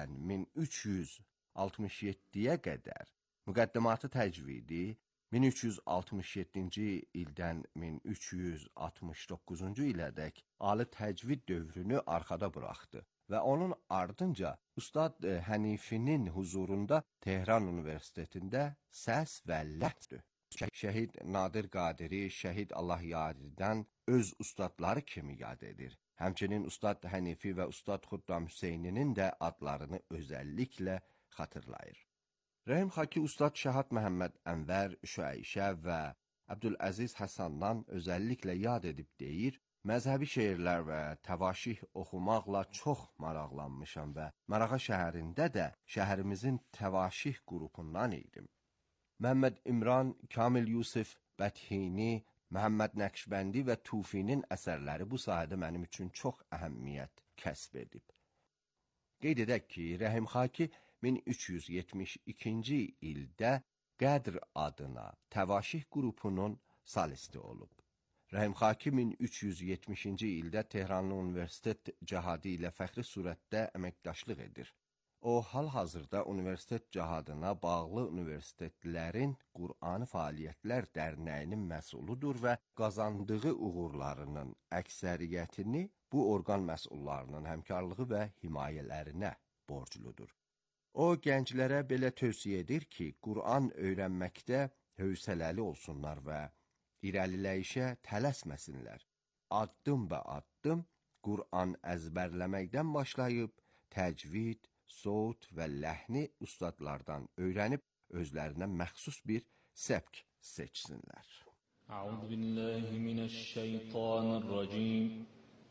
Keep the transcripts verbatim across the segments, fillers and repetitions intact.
ildən min üç yüz altmış yeddiyə qədər müqəddimatı təcvidi, min üç yüz altmış yeddinci ildən min üç yüz altmış doqquzuncu ilədək ali təcvid dövrünü arxada buraxdı və onun ardınca Ustad Hənifinin huzurunda Tehran Universitetində səs və ləhndü. Şəhid Nadir Qadiri, Şəhid Allah Yadidən öz ustadları kimi yad edir. Həmçinin Ustad Hənifi və Ustad Xuddam Hüseyninin də adlarını özəlliklə xatırlayır. Rəhim Xaki Ustad Şəhat Məhəmməd Ənvər, Şüəyşə və Əbdüləziz Həsandan özəlliklə yad edib deyir, məzhəbi şeirlər və təvaşih oxumaqla çox maraqlanmışam və Marağa şəhərində də şəhərimizin təvaşih qrupundan idim. Məhəmməd İmran, Kamil Yusif, Bəthini, Məhəmməd Nəqşbəndi və Tufinin əsərləri bu sahədə mənim üçün çox əhəmiyyət kəsb edib. Qeyd edək ki, Rəhim Xaki min üç yüz yetmiş ikinci ildə Qədr adına təvaşih qrupunun solisti olub. Rəhim Xaki min üç yüz yetmişinci ildə Tehranlı Universitet Cəhadı ilə fəxri surətdə əməkdaşlıq edir. O, hal-hazırda Universitet Cəhadına bağlı universitetlərin Qur'ani Fəaliyyətlər Dərnəyinin məsuludur və qazandığı uğurlarının əksəriyyətini bu orqan məsullarının həmkarlığı və himayələrinə borcludur. O, gənclərə belə tövsiyə edir ki, Qur'an öyrənməkdə hövsələli olsunlar və irəliləyişə tələsməsinlər. Addım və addım Qur'an əzbərləməkdən başlayıb, təcvid, sot və ləhni ustadlardan öyrənib, özlərinə məxsus bir səbk seçsinlər. Əuzu billahi minəşşeytanirracim.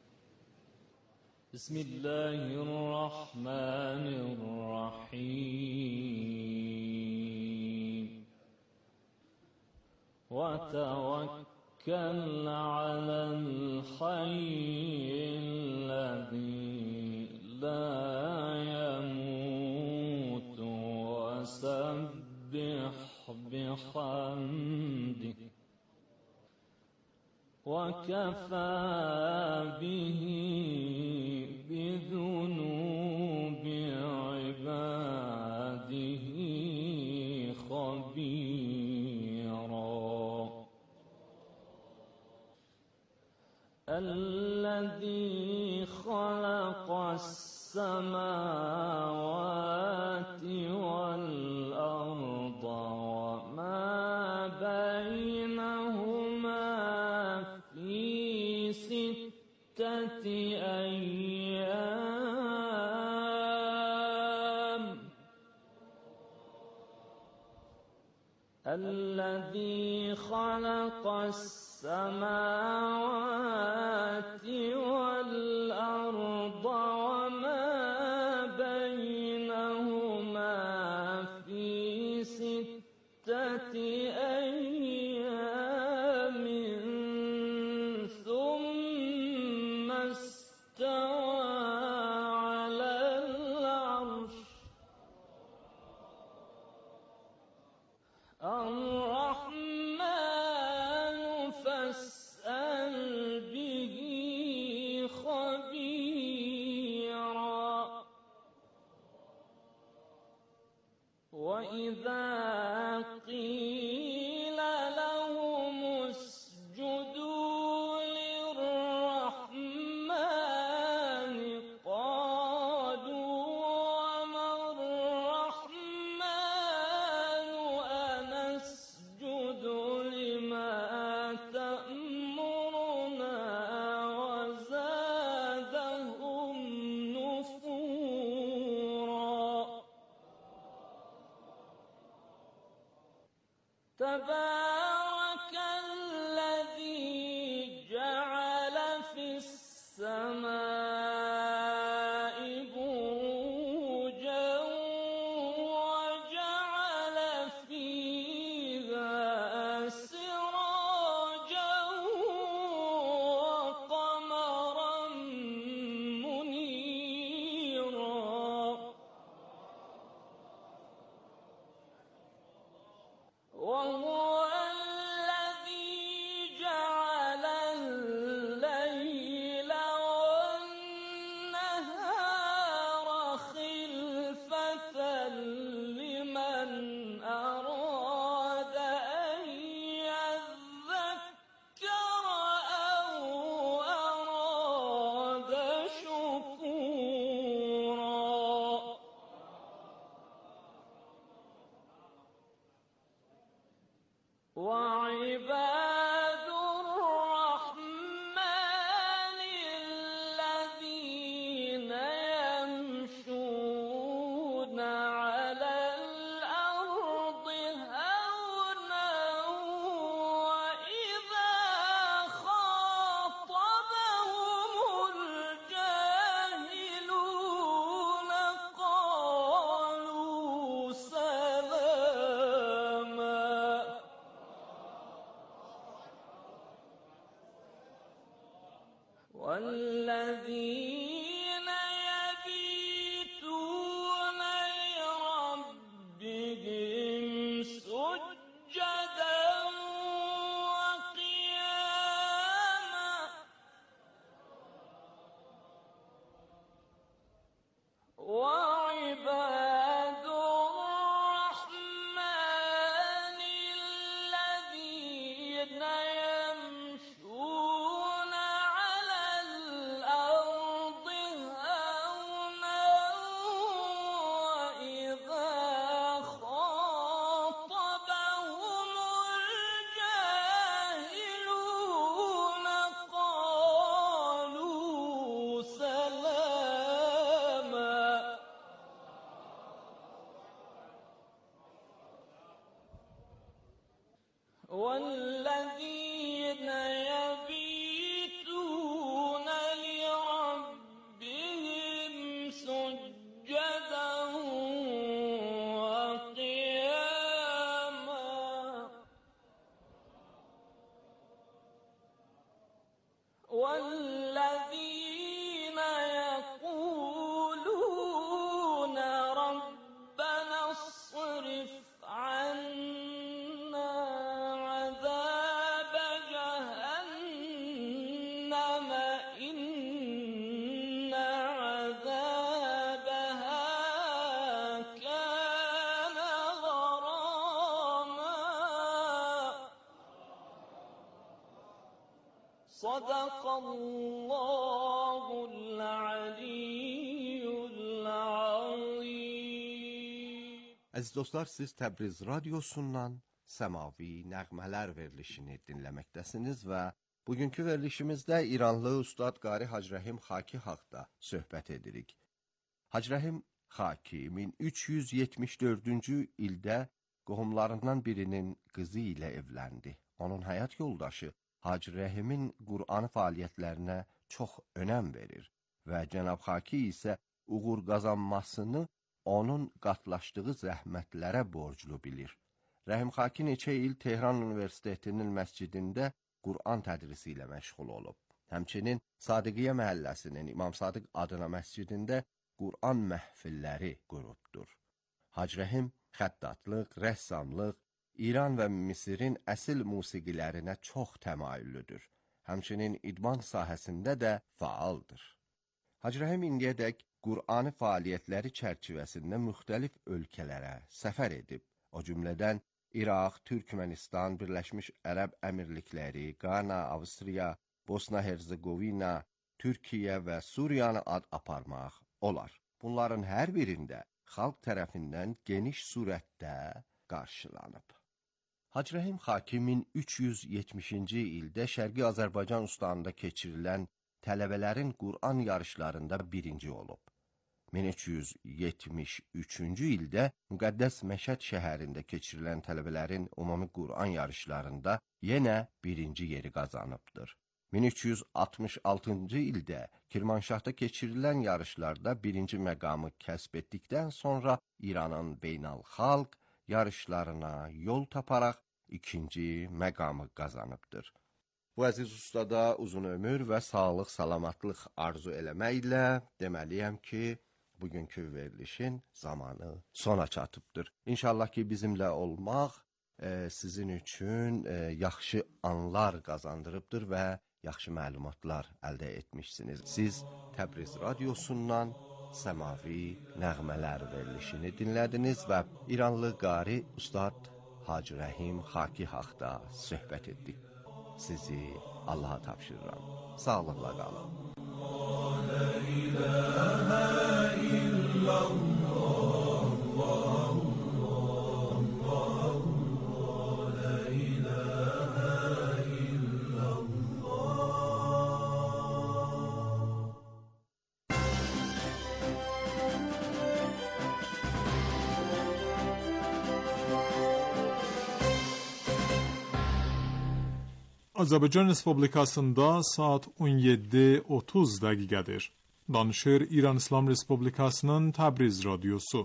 Bismillahirrahmanirrahim. Və təvəkkəl aləl hayyilləzi la yəmut və səbbih bihamdih və kəfə bihi bizunubi ibadihi xabira. الذي خلق السماوات والأرض وما بينهما في ستة أيام الذي خلق السماوات والأرض وما بينهما في ستة أيام ثم استوى على العرش الرحمن فاسأل به خبيرا. وإذا قيل لهم اسجدوا للرحمن قالوا وما الرحمن أنسجد لما تأمرنا وزادهم نفورا. تبارك الذي جعل في السماء بروجا وجعل فيها سراجا وقمرا منيرا. وهو وَالَّذِينَ يَبِيتُونَ لِرَبِّهِمْ سُجَّدًا وَقِيَامًا وَالَّذِينَ يَقُولُونَ رَبَّنَا اصْرِفْ عَنَّا عَذَابَ جَهَنَّمَ إِنَّ عَذَابَهَا كَانَ غَرَامًا صدق الله العلي العظيم. Əziz dostlar, siz Təbriz radiosundan səmavi nəğmələr verilişini dinləməkdəsiniz və bugünkü verilişimizdə İranlı Ustad Qari Hacrəhim Xaki haqda söhbət edirik. Hacrəhim Xaki min üç yüz yetmiş dördüncü ildə qohumlarından birinin qızı ilə evləndi. Onun həyat yoldaşı Hacrəhimin Qur'an fəaliyyətlərinə çox önəm verir və Cənab Xaki isə uğur qazanmasını onun qatlaşdığı zəhmətlərə borclu bilir. Rəhim Xaki neçə il Tehran Universitetinin məscidində Qur'an tədrisi ilə məşğul olub. Həmçinin Sadiqiyyə məhəlləsinin İmam Sadiq adına məscidində Qur'an məhfilləri qurubdur. Hacrəhim xəttatlıq, rəssamlıq, İran və Misirin əsil musiqilərinə çox təmayüllüdür. Həmçinin idman sahəsində də fəaldır. Hacrəhim indiyədək Qur'ani fəaliyyətləri çərçivəsində müxtəlif ölkələrə səfər edib. O cümlədən İraq, Türkmənistan, Birləşmiş Ərəb Əmirlikləri, Qana, Avstriya, Bosna-Herzegovina, Türkiyə və Suriyanı ad aparmaq olar. Bunların hər birində xalq tərəfindən geniş surətdə qarşılanıb. Hacrəhim Xaki min üç yüz yetmişinci ildə Şərqi Azərbaycan ustağında keçirilən tələbələrin Qur'an yarışlarında birinci olub. min üç yüz yetmiş üçüncü ildə Müqəddəs Məşəd şəhərində keçirilən tələbələrin ümumi Qur'an yarışlarında yenə birinci yeri qazanıbdır. min üç yüz altmış altıncı ildə Kirmanşahda keçirilən yarışlarda birinci məqamı kəsb etdikdən sonra İranın beynəlxalq yarışlarına yol taparaq ikinci məqamı qazanıbdır. Bu əziz ustada uzun ömür və sağlıq, salamatlıq arzu eləməklə deməliyəm ki, bugünkü verilişin zamanı sona çatıbdır. İnşallah ki, bizimlə olmaq e, sizin üçün e, yaxşı anlar qazandırıbdır və yaxşı məlumatlar əldə etmişsiniz. Siz Təbriz radiosundan səmavi nəğmələr verilişini dinlədiniz və İranlı qari Ustad Hacrəhim Xaki haqda söhbət etdik. Sizi Allaha tapşırıram. Sağlıqla qalın. La ilahe illallah, la ilahe Azərbaycan Respublikasında saat on yeddi otuz dəqiqədir. Danışır İran İslam Respublikasının Təbriz radiosu.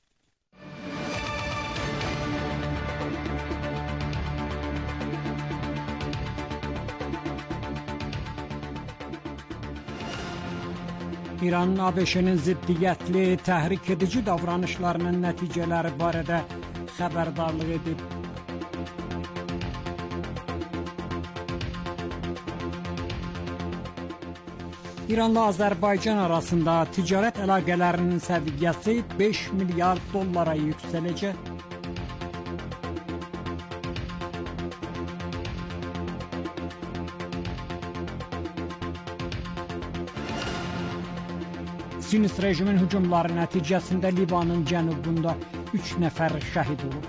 İranın A B Ş-nin ziddiyyətli, təhrik edici davranışlarının nəticələri barədə xəbərdarlıq edib. İranla Azərbaycan arasında ticarət əlaqələrinin səviyyəsi beş milyard dollara yüksələcək. Sinist rejimin hücumları nəticəsində Livanın cənubunda üç nəfər şəhid olub.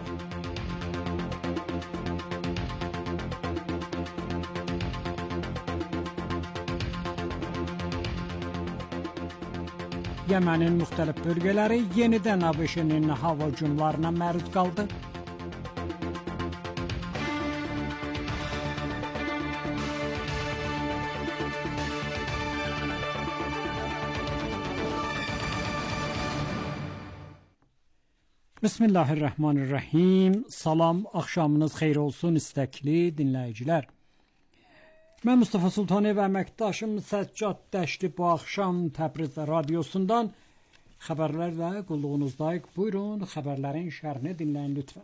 Yemenin müxtəlif bölgələri yenidən A B Ş-nin hava hücumlarına məruz qaldı. Bismillahirrahmanirrahim. Salam, axşamınız xeyir olsun istəkli dinləyicilər. Mən Mustafa Sultani və əməkdaşım Səccad Dəşli bu axşam Təbriz radiosundan xəbərlərlə qulluğunuzdayıq. Buyurun, xəbərlərin şərhini dinləyin lütfən.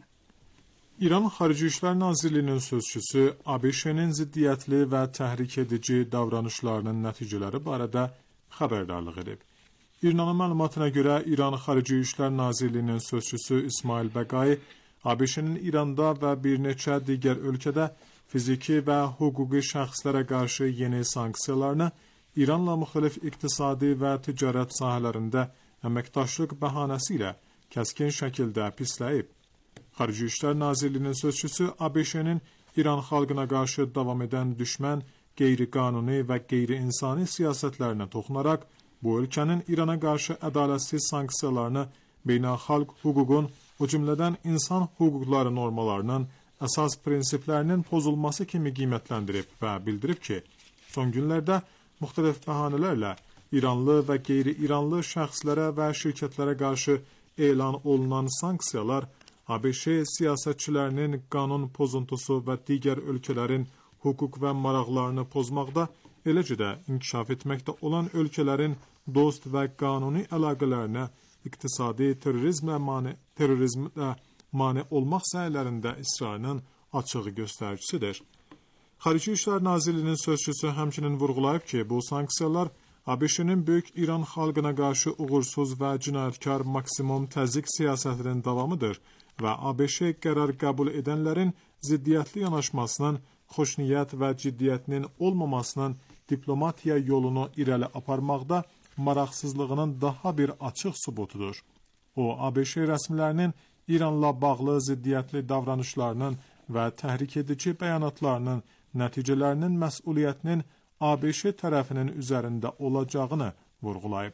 İran Xarici İşlər Nazirliyinin sözçüsü A B Ş-nin ziddiyyətli və təhrik edici davranışlarının nəticələri barədə xəbərdarlıq edib. İranın məlumatına görə İran Xarici İşlər Nazirliyinin sözçüsü İsmail Bəqai A B Ş-nin İranda və bir neçə digər ölkədə fiziki və hüquqi şəxslərə qarşı yeni sanksiyalarını İranla müxtəlif iqtisadi və ticarət sahələrində əməkdaşlıq bəhanəsi ilə kəskin şəkildə pisləyib. Xarici İşlər Nazirliyinin sözçüsü A B Ş-nin İran xalqına qarşı davam edən düşmən, qeyri-qanuni və qeyri-insani siyasətlərinə toxunaraq bu ölkənin İrana qarşı ədalətsiz sanksiyalarını beynəlxalq hüququn, o cümlədən insan hüquqları normalarının əsas prinsiplərinin pozulması kimi qiymətləndirib və bildirib ki, son günlərdə müxtəlif bəhanələrlə İranlı və qeyri-İranlı şəxslərə və şirkətlərə qarşı elan olunan sanksiyalar A B Ş siyasətçilərinin qanun pozuntusu və digər ölkələrin hüquq və maraqlarını pozmaqda, eləcə də inkişaf etməkdə olan ölkələrin dost və qanuni əlaqələrinə iqtisadi terrorizmlə mane, terrorizmlə mane olmaq səylərində israrının açıq göstəricisidir. Xarici İşlər Nazirliyinin sözçüsü həmçinin vurğulayıb ki, bu sanksiyalar A B Ş-nin böyük İran xalqına qarşı uğursuz və cinayətkar maksimum təzyiq siyasətinin davamıdır və A B Ş qərar qəbul edənlərin ziddiyyətli yanaşmasının, xoşniyyət və ciddiyyətinin olmamasının diplomatiya yolunu irəli aparmaqda maraqsızlığının daha bir açıq sübutudur. O, A B Ş rəsmilərinin İranla bağlı ziddiyyətli davranışlarının və təhrik edici bəyanatlarının nəticələrinin məsuliyyətinin A B Ş tərəfinin üzərində olacağını vurğulayıb.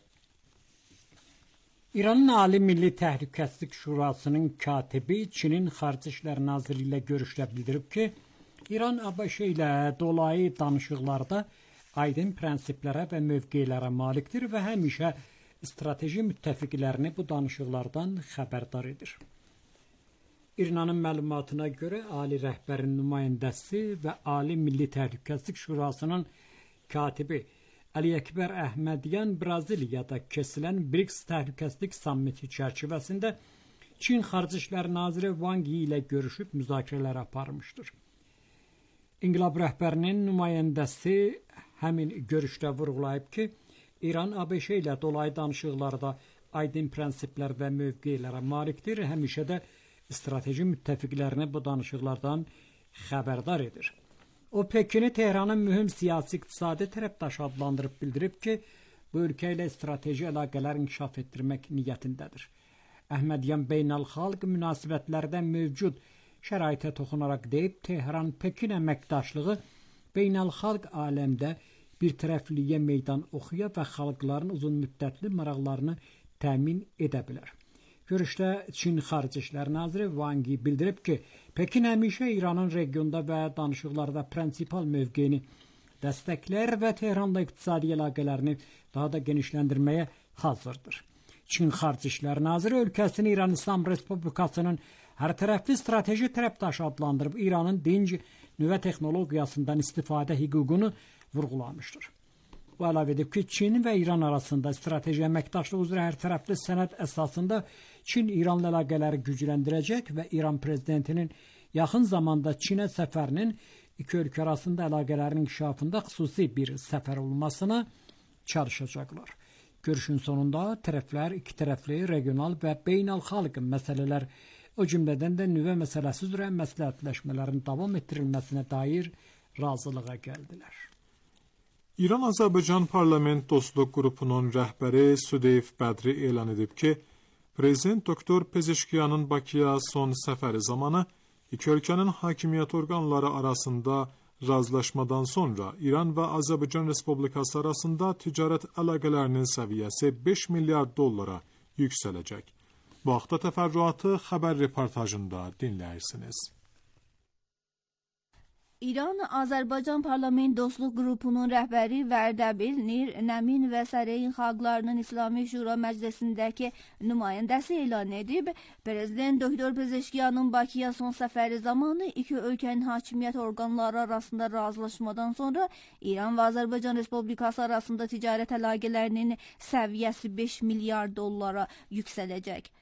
İranın Ali Milli Təhlükəsizlik Şurasının katibi Çinin Xarici İşlər Naziri ilə görüşdə bildirib ki, İran A B Ş ilə dolayı danışıqlarda aydın prinsiplərə və mövqelərə malikdir və həmişə strateji müttəfiqlərini bu danışıqlardan xəbərdar edir. İranın məlumatına görə Ali rəhbərin nümayəndəsi və Ali Milli Təhlükəsizlik Şurasının katibi Əli Əkbər Əhmədyan Braziliyada keçirilən BRICS Təhlükəsizlik Sammiti çərçivəsində Çin Xarici İşlər Naziri Wang Yi ilə görüşüb müzakirələr aparmışdır. İnqilab rəhbərinin nümayəndəsi həmin görüşdə vurğulayıb ki, İran A B Ş ilə dolayı danışıqlarda aydın prinsiplər və mövqelərə malikdir, həmişə də strateji müttəfiqlərini bu danışıqlardan xəbərdar edir. O, Pekini Tehranın mühüm siyasi iqtisadi tərəfdaşı adlandırıb bildirib ki, bu ölkə ilə strateji əlaqələr inkişaf etdirmək niyyətindədir. Əhmədyan beynəlxalq münasibətlərdə mövcud şəraitə toxunaraq deyib, Tehran-Pekin əməkdaşlığı beynəlxalq aləmdə bir tərəfliyə meydan oxuya və xalqların uzun müddətli maraqlarını təmin edə bilər. Görüşdə Çin Xarici İşlər Naziri Wang Yi bildirib ki, Pekin həmişə İranın regionda və danışıqlarda prinsipal mövqeyini dəstəklər və Tehranla iqtisadi əlaqələrini daha da genişləndirməyə hazırdır. Çin Xarici İşlər Naziri ölkəsini İran İslam Respublikasının hər tərəfli strateji tərəfdaşı adlandırıb İranın dinc nüvə texnologiyasından istifadə hüququnu vurğulamışdır. O əlavə edib ki, Çin və İran arasında strateji əməkdaşlıq üzrə hər tərəfli sənəd əsasında Çin-İran əlaqələri gücləndirəcək və İran prezidentinin yaxın zamanda Çinə səfərinin iki ölkə arasında əlaqələrin inkişafında xüsusi bir səfər olmasına çalışacaqlar. Görüşün sonunda tərəflər iki tərəfli regional və beynəlxalq məsələlər, o cümlədən də nüvə məsələsi üzrə məsləhətləşmələrin davam etdirilməsinə dair razılığa gəldilər. İran-Azərbaycan Parlament Dostluq Qrupunun rəhbəri Südeyf Bədri elan edib ki, Prezident Doktor Pezeşkiyanın Bakıya son səfəri zamanı iki ölkənin hakimiyyət orqanları arasında razılaşmadan sonra İran və Azərbaycan Respublikası arasında ticarət əlaqələrinin səviyyəsi beş milyard dollara yüksələcək. Bu haqda təfərrüatı xəbər reportajında dinləyirsiniz. İran Azərbaycan Parlament Dostluq Qrupunun rəhbəri Vərdəbil Nir Nəmin və Səreyin Xalqlarının İslami Şura Məclisindəki nümayəndəsi elan edib, Prezident Doktor Pezeşkiyanın Bakıya son səfəri zamanı iki ölkənin hakimiyyət orqanları arasında razılaşmadan sonra İran və Azərbaycan Respublikası arasında ticarət əlaqələrinin səviyyəsi beş milyar dollara yüksələcək.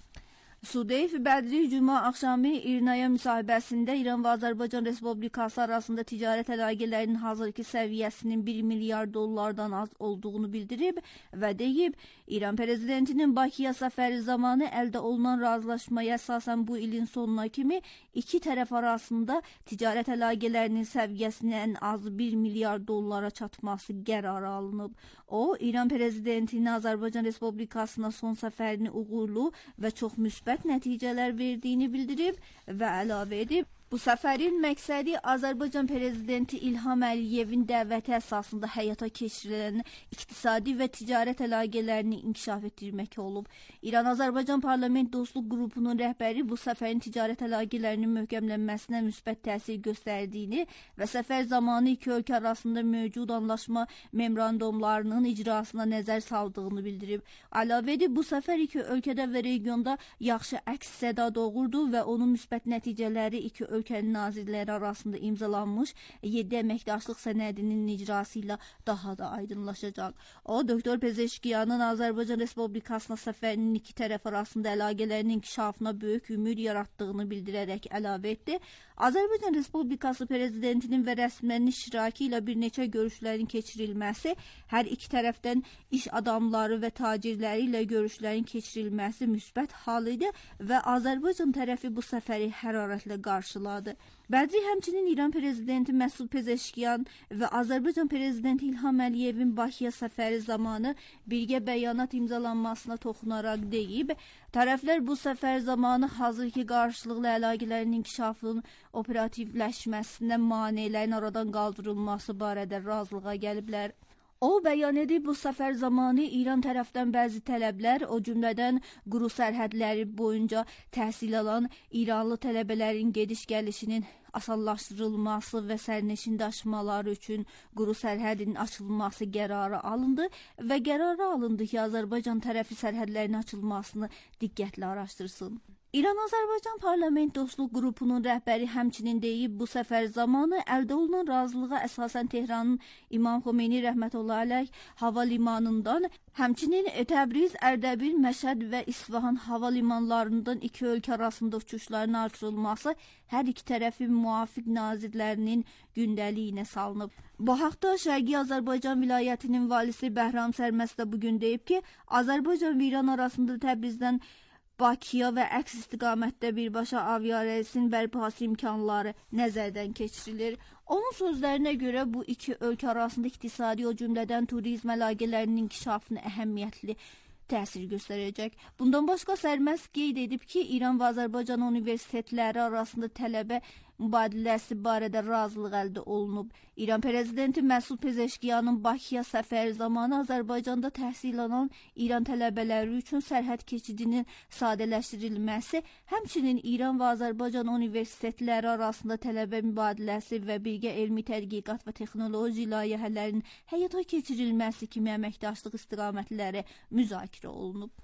Sudeyf Bədri Cuma axşamı İrnaya müsahibəsində İran və Azərbaycan Respublikası arasında ticarət əlaqələrinin hazırki səviyyəsinin bir milyar dollardan az olduğunu bildirib və deyib, İran prezidentinin Bakıya səfəri zamanı əldə olunan razılaşmaya əsasən bu ilin sonuna kimi iki tərəf arasında ticarət əlaqələrinin səviyyəsinin ən az bir milyar dollara çatması qərarı alınıb. O, İran prezidentinin Azərbaycan Respublikasına son səfərini uğurlu və çox müsbət nəticələr verdiyini bildirib və əlavə edib, bu səfərin məqsədi Azərbaycan prezidenti İlham Əliyevin dəvəti əsasında həyata keçirilən iqtisadi və ticarət əlaqələrini inkişaf etdirmək olub. İran-Azərbaycan Parlament Dostluq Qrupunun rəhbəri bu səfərin ticarət əlaqələrinin möhkəmlənməsinə müsbət təsir göstərdiyini və səfər zamanı iki ölkə arasında mövcud anlaşma memorandumlarının icrasına nəzər saldığını bildirib. Əlavə edib, bu səfər iki ölkədə və regionda yaxşı əks-səda doğurdu və onun müsbət nəticələri iki ölkənin nazirləri arasında imzalanmış yeddi əməkdaşlıq sənədinin icrası ilə daha da aydınlaşacaq. O, Doktor Pezeşkiyanın Azərbaycan Respublikasına səfərinin iki tərəf arasında əlaqələrin inkişafına böyük ümid yaratdığını bildirərək əlavə etdi. Azərbaycan Respublikası prezidentinin və rəsmilərin iştirakı ilə bir neçə görüşlərin keçirilməsi, hər iki tərəfdən iş adamları və tacirləri ilə görüşlərin keçirilməsi müsbət hal idi və Azərbaycan tərəfi bu səfəri hərarətlə qarşıladı. Bədri həmçinin İran prezidenti Məsud Pezeşkiyan və Azərbaycan prezidenti İlham Əliyevin Bakıya səfəri zamanı birgə bəyanat imzalanmasına toxunaraq deyib, tərəflər bu səfər zamanı hazırki qarşılıqlı əlaqələrin inkişafının operativləşməsində maneələrin aradan qaldırılması barədə razılığa gəliblər. O bəyan edib, bu səfər zamanı İran tərəfdən bəzi tələblər, o cümlədən quru sərhədləri boyunca təhsil alan İranlı tələbələrin gediş-gəlişinin asanlaşdırılması və sərnişin daşımaları üçün quru sərhədinin açılması qərarı alındı və qərarı alındı ki, Azərbaycan tərəfi sərhədlərin açılmasını diqqətlə araşdırsın. İran-Azərbaycan Parlament Dostluq Qrupunun rəhbəri həmçinin deyib, bu səfər zamanı əldə olunan razılığa əsasən Tehranın İmam Xomeyni rəhmətullah əleyh hava limanından, həmçinin Təbriz, Ərdəbil, Məşəd və İsfahan hava limanlarından iki ölkə arasında uçuşların artırılması hər iki tərəfin müvafiq nazirlərinin gündəliyinə salınıb. Bu haqda Şərqi Azərbaycan vilayətinin valisi Bəhram Sərməst də bugün deyib ki, Azərbaycan və İran arasında Təbrizdən Bakıya və əks istiqamətdə birbaşa aviareysin bərpası imkanları nəzərdən keçirilir. Onun sözlərinə görə bu iki ölkə arasında iqtisadi, o cümlədən turizm əlaqələrinin inkişafına əhəmiyyətli təsir göstərəcək. Bundan başqa Sərməst qeyd edib ki, İran və Azərbaycan universitetləri arasında tələbə mübadiləsi barədə razılıq əldə olunub. İran prezidenti Məsud Pezeşkiyanın Bakıya səfəri zamanı Azərbaycanda təhsil alan İran tələbələri üçün sərhəd keçidinin sadələşdirilməsi, həmçinin İran və Azərbaycan universitetləri arasında tələbə mübadiləsi və birgə elmi tədqiqat və texnoloji layihələrinin həyata keçirilməsi kimi əməkdaşlıq istiqamətləri müzakirə olunub.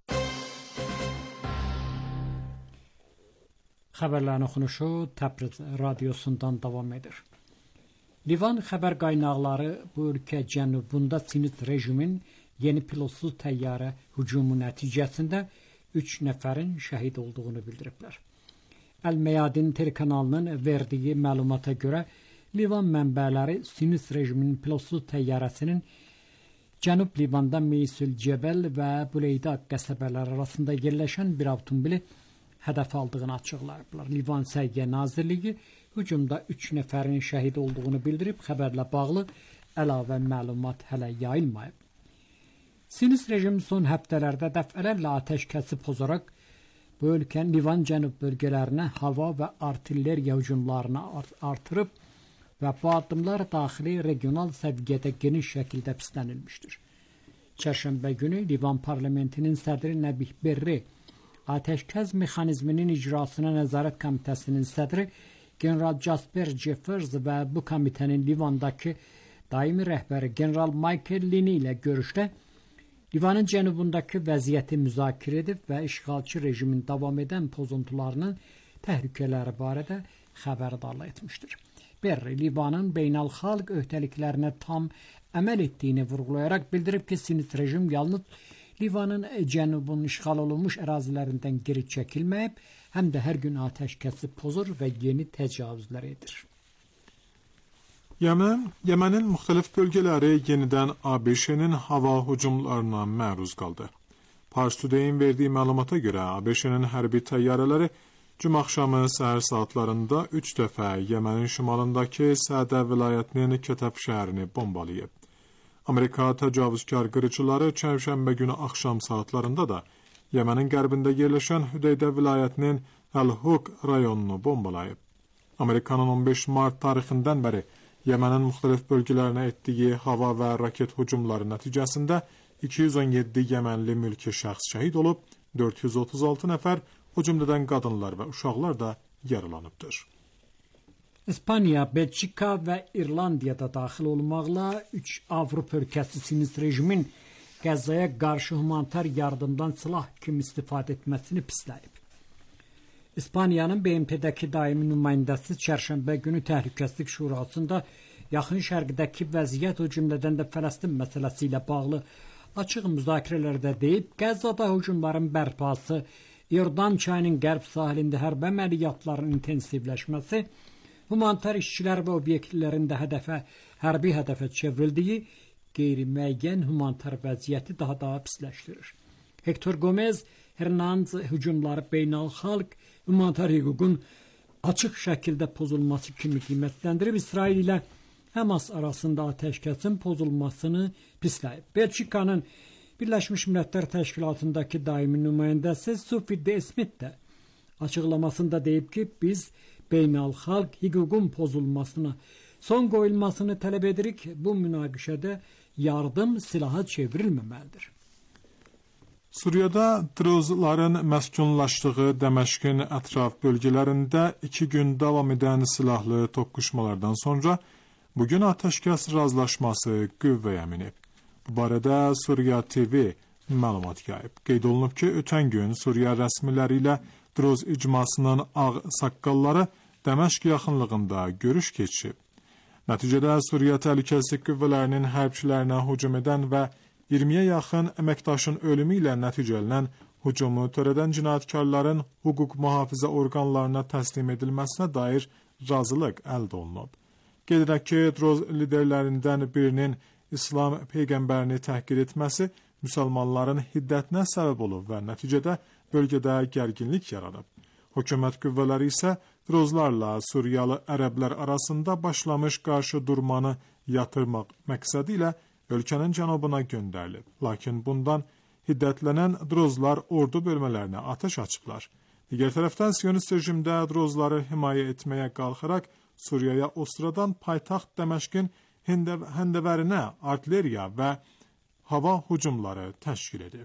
Xəbərlərin oxunuşu Təbriz radiosundan davam edir. Livan xəbər qaynaqları bu ölkə cənubunda sinit rejimin yeni pilotsuz təyyarə hücumu nəticəsində üç nəfərin şəhid olduğunu bildiriblər. Əl-Meyadin telekanalının verdiyi məlumata görə Livan mənbələri sinit rejiminin pilotsuz təyyarəsinin Cənub Livanda Meysül Cəbəl və Buleyda qəsəbələri arasında yerləşən bir avtomobili hədəf aldığını açıqlayıblar. Livan Səhiyyə Nazirliyi hücumda üç nəfərin şəhid olduğunu bildirib, xəbərlə bağlı əlavə məlumat hələ yayılmayıb. Sinit rejim son həftələrdə dəfələrlə atəşkəsi pozaraq bu ölkənin Livan cənub bölgələrinə hava və artilleriya hücumlarını artırıb və bu addımlar daxili regional səviyyədə geniş şəkildə pislənilmişdir. Çərşənbə günü Livan parlamentinin sədri Nəbih Berri, Atəşkəs mexanizminin icrasına nəzarət komitəsinin sədri General Jasper Jeffers və bu komitənin Livandakı daimi rəhbəri General Michael Lini ilə görüşdə Livanın cənubundakı vəziyyəti müzakirə edib və işğalçı rejimin davam edən pozuntularının təhlükələri barədə xəbərdarlıq etmişdir. Berri Livanın beynəlxalq öhdəliklərinə tam əməl etdiyini vurğulayaraq bildirib ki, sinist rejim yalnız Livanın cənubun işğal olunmuş ərazilərindən geri çəkilməyib, həm də hər gün atəşkəsi pozur və yeni təcavüzlər edir. Yemen, Yemenin müxtəlif bölgələri yenidən ABŞ-nin hava hücumlarına məruz qaldı. Pars Today-in verdiyi məlumata görə ABŞ-nin hərbi təyyarələri cümə axşamı səhər saatlarında üç dəfə Yemenin şimalındakı Sədə vilayətinin Kətəb şəhərini bombalayıb. Amerika təcavüzkar qırıcıları çərşənbə günü axşam saatlarında da Yemenin qərbində yerləşən Hüdeydə vilayətinin Əl-Huq rayonunu bombalayıb. Amerikanın on beş mart tarixindən bəri Yemenin müxtəlif bölgələrinə etdiyi hava və raket hücumları nəticəsində iki yüz on yeddi Yemenli mülki şəxs şəhid olub, dörd yüz otuz altı nəfər, o cümlədən qadınlar və uşaqlar da yaralanıbdır. İspaniya, Belçika və İrlandiyada daxil olmaqla üç Avropa ölkəsi sinist rejimin Qəzzaya qarşı humanitar yardımdan silah kimi istifadə etməsini pisləyib. İspaniyanın B M T-dəki daimi nümayəndəsi çərşənbə günü Təhlükəsizlik Şurasında Yaxın Şərqdəki vəziyyət, o cümlədən də Fələstin məsələsi ilə bağlı açıq müzakirələrdə deyib, Qəzzada hücumların bərpası, İordan çayının qərb sahilində hərbi əməliyyatların intensivləşməsi, humanitar işçilər və obyektlərin də hədəfə, hərbi hədəfə çevrildiyi qeyri-müəyyən humanitar vəziyyəti daha da pisləşdirir. Hector Gomez Hernandez hücumları beynəlxalq humanitar hüququn açıq şəkildə pozulması kimi qiymətləndirib, İsrail ilə Həmas arasında atəşkəsin pozulmasını pisləyib. Belçikanın Birləşmiş Millətlər Təşkilatındakı daimi nümayəndəsi Sophie de Smith də açıqlamasında deyib ki, biz beynəlxalq hüququn pozulmasına son qoyulmasını tələb edirik. Bu münaqişədə yardım silaha çevrilməməlidir. Suriyada druzların məskunlaşdığı Dəməşqin ətraf bölgələrində iki gün davam edən silahlı toqquşmalardan sonra bugün atəşkəs razılaşması qüvvəyə minib. Bu barədə Suriya T V məlumat yayıb. Qeyd olunub ki, ötən gün Suriya rəsmiləri ilə Druz icmasının ağ saqqalları Dəməşq yaxınlığında görüş keçib. Nəticədə Suriya təhlükəsizlik qüvvələrinin hərbçilərinə hücum edən və iyirmiyə yaxın əməkdaşın ölümü ilə nəticələnən hücumu törədən cinayətkarların hüquq mühafizə orqanlarına təslim edilməsinə dair razılıq əldə olunub. Qeyd edək ki, Druz liderlərindən birinin İslam peyğəmbərini təhqir etməsi müsəlmanların hiddətinə səbəb olub və nəticədə bölgədə gərginlik yaranıb. Hökumət qüvvələri isə Druzlarla Suriyalı ərəblər arasında başlamış qarşı durmanı yatırmaq məqsədi ilə ölkənin cənubuna göndərilib. Lakin bundan hiddətlənən Druzlar ordu bölmələrinə atəş açıblar. Digər tərəfdən Siyonist rejimdə Druzları himayə etməyə qalxaraq Suriyaya o sıradan paytaxt Dəməşqin həndəvərinə artilleriya və hava hücumları təşkil edib.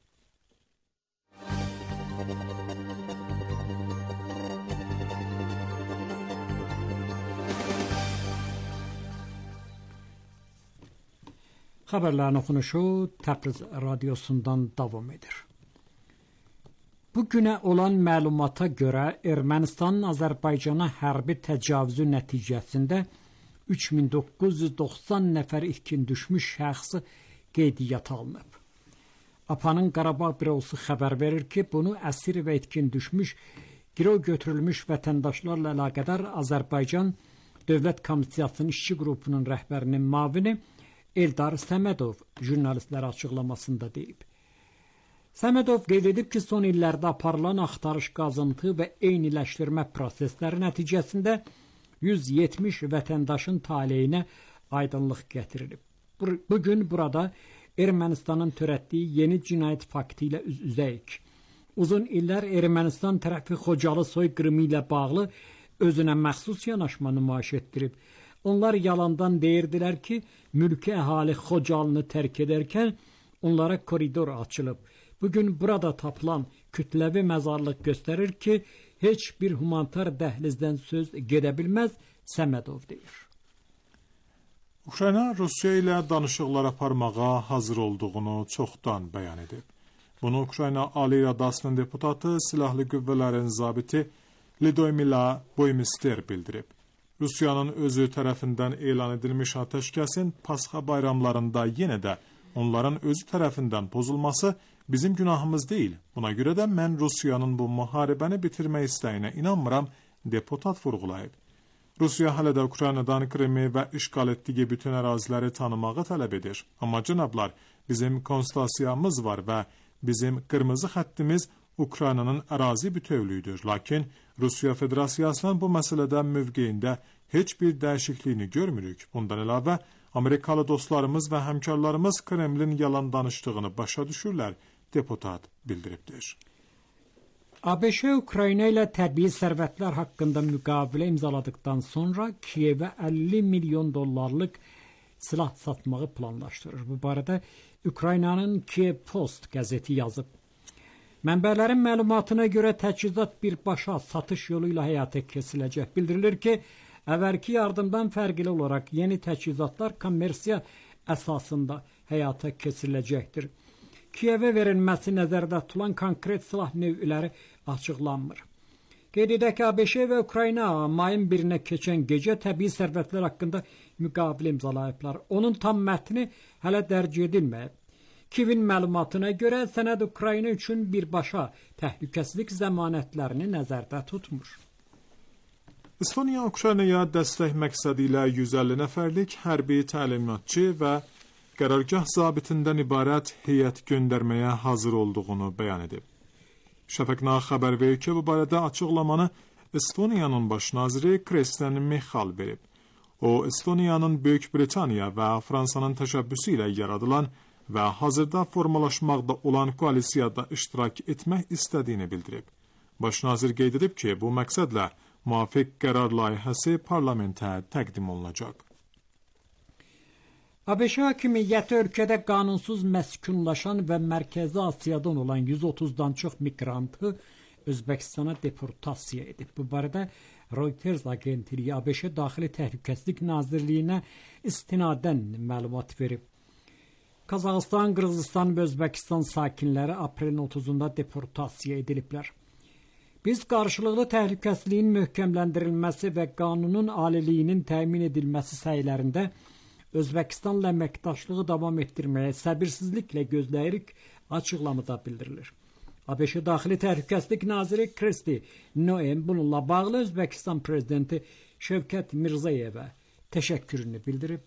Xəbərlərin oxunuşu Təbriz radiosundan davam edir. Bugünə olan məlumata görə Ermənistanın Azərbaycana hərbi təcavüzü nəticəsində üç min doqquz yüz doxsan nəfər itkin düşmüş şəxsi qeydiyyata alınıb. A P A-nın Qarabağ bürosu xəbər verir ki, bunu əsir və itkin düşmüş, girov götürülmüş vətəndaşlarla əlaqədar Azərbaycan Dövlət Komissiyasının işçi qrupunun rəhbərinin müavini Eldar Səmədov jurnalistlərə açıqlamasında deyib. Səmədov qeyd edib ki, son illərdə aparılan axtarış, qazıntı və eyniləşdirmə prosesləri nəticəsində yüz yetmiş vətəndaşın taleyinə aydınlıq gətirilib. Bugün burada Ermənistanın törətdiyi yeni cinayət faktı ilə üz-üzəyik. Uzun illər Ermənistan tərəfi Xocalı soyqırımı ilə bağlı özünə məxsus yanaşma nümayiş etdirib. Onlar yalandan deyirdilər ki, mülki əhali Xocalını tərk edərkən onlara koridor açılıb. Bugün burada tapılan kütləvi məzarlıq göstərir ki, heç bir humanitar dəhlizdən söz gedə bilməz, Səmədov deyir. Ukrayna Rusiya ilə danışıqlar aparmağa hazır olduğunu çoxdan bəyan edib. Bunu Ukrayna Ali Radasının deputatı, Silahlı Qüvvələrin zabiti Lidoymila Boymister bildirib. Rusiyanın özü tərəfindən elan edilmiş atəşkəsin Pasxa bayramlarında yenə də onların özü tərəfindən pozulması bizim günahımız deyil. Buna görə də mən Rusiyanın bu müharibəni bitirmək istəyinə inanmıram, deputat vurğulayıb. Rusiya hələ də Ukraynadan Krimi və işğal etdiyi bütün əraziləri tanımağı tələb edir. Amma cənablar, bizim konstitusiyamız var və bizim qırmızı xəttimiz Ukraynanın ərazi bütövlüyüdür. Lakin Rusiya Federasiyasının bu məsələdə mövqeyində heç bir dəyişikliyini görmürük. Bundan əlavə, Amerikalı dostlarımız və həmkarlarımız Kremlin yalan danışdığını başa düşürlər, deputat bildiribdir. ABŞ Ukrayna ilə təbii sərvətlər haqqında müqavilə imzaladıktan sonra Kiyevə əlli milyon dollarlıq silah satmağı planlaşdırır. Bu barədə Ukraynanın Kiev Post qəzeti yazıb. Mənbələrin məlumatına görə təchizat birbaşa satış yolu ilə həyata keçiriləcək. Bildirilir ki, əvvəlki yardımdan fərqli olaraq yeni təchizatlar kommersiya əsasında həyata keçiriləcəkdir. Kiyevə verilməsi nəzərdə tutulan konkret silah növləri açıqlanmır. Qeyd edək ki, ABŞ və Ukrayna mayın birinə keçən gecə təbii sərvətlər haqqında müqavilə imzalayıblar. Onun tam mətni hələ dərc edilməyib. Kiyevin məlumatına görə sənəd Ukrayna üçün birbaşa təhlükəsizlik zəmanətlərini nəzərdə tutmur. İspaniya Ukraynaya dəstək məqsədi ilə yüz əlli nəfərlik hərbi təlimatçı və qərargah zabitindən ibarət heyət göndərməyə hazır olduğunu bəyan edib. Şəfəqna xəbər verir ki, bu barədə açıqlamanı Estoniyanın baş naziri Kristen Michal verib. O, Estoniyanın Böyük Britaniya və Fransanın təşəbbüsü ilə yaradılan və hazırda formalaşmaqda olan koalisiyada iştirak etmək istədiyini bildirib. Baş nazir qeyd edib ki, bu məqsədlə müvafiq qərar layihəsi parlamentə təqdim olunacaq. ABŞ hakimiyyəti ölkədə qanunsuz məskunlaşan və Mərkəzi Asiyadan olan yüz otuzdan çox migrantı Özbəkistana deportasiya edib. Bu barədə Reuters agentliyi ABŞ Daxili Təhlükəsizlik Nazirliyinə istinadən məlumat verib. Qazaxıstan, Qırğızıstan və Özbəkistan sakinləri aprelin otuzunda deportasiya ediliblər. Biz qarşılıqlı təhlükəsizliyin möhkəmləndirilməsi və qanunun aliliyinin təmin edilməsi səylərində Özbəkistanla əməkdaşlığı davam etdirməyə səbirsizliklə gözləyirik, açıqlamada bildirilir. ABŞ Daxili Təhlükəsizlik Naziri Kristi Noem bununla bağlı Özbəkistan prezidenti Şevket Mirzəyevə təşəkkürünü bildirib.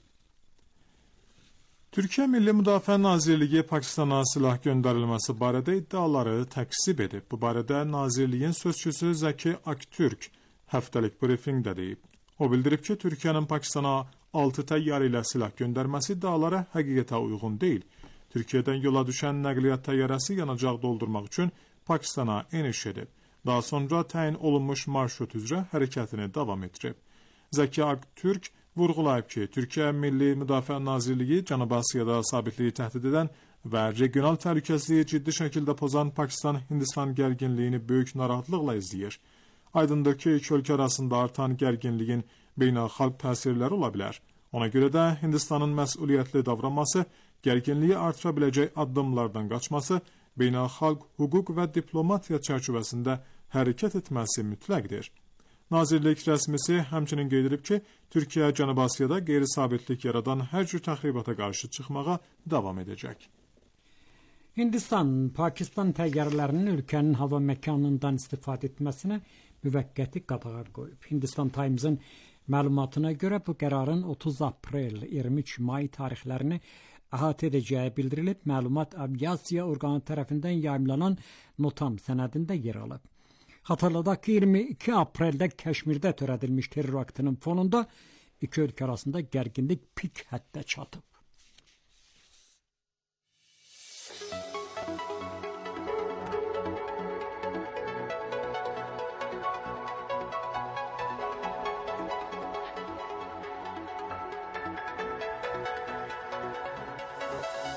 Türkiyə Milli Müdafiə Nazirliyi Pakistana silah göndərilməsi barədə iddiaları təkzib edib. Bu barədə Nazirliyin sözçüsü Zəki Aktürk həftəlik brifinqdə deyib. O bildirib ki, Türkiyənin Pakistana altı təyyarə ilə silah göndərməsi iddialara həqiqətə uyğun deyil. Türkiyədən yola düşən nəqliyyat təyyarəsi yanacaq doldurmaq üçün Pakistana eniş edib. Daha sonra təyin olunmuş marşrut üzrə hərəkətini davam etdirib. Zəki Aktürk vurğulayıb ki, Türkiyə Milli Müdafiə Nazirliyi Cənubi Asiyada sabitliyi təhdid edən və regional təhlükəsizliyi ciddi şəkildə pozan Pakistan-Hindistan gərginliyini böyük narahatlıqla izləyir. Aydındır ki, iki ölkə arasında artan gərginliyin beynəlxalq təsirləri ola bilər. Ona görə də Hindistanın məsuliyyətli davranması, gərginliyi artıra biləcək addımlardan qaçması, beynəlxalq hüquq və diplomatiya çərçivəsində hərəkət etməsi mütləqdir. Nazirlik rəsmisi həmçinin qeyd edib ki, Türkiyə Cənubi Asiyada qeyri-sabitlik yaradan hər cür təxribata qarşı çıxmağa davam edəcək. Hindistan, Pakistan təyyarələrinin ölkənin hava məkanından istifadə etməsinə müvəqqəti qadağa qoyub. Hindistan Times-ın məlumatına görə bu qərarın otuz aprel iyirmi üç may tarixlərini əhatə edəcəyi bildirilib. Məlumat aviasiya orqanı tərəfindən yayımlanan NOTAM sənədində yer alıb. Xatırladaq ki, iyirmi iki apreldə Kəşmirdə törədilmiş terror aktının fonunda iki ölkə arasında gərginlik pik həddə çatıb.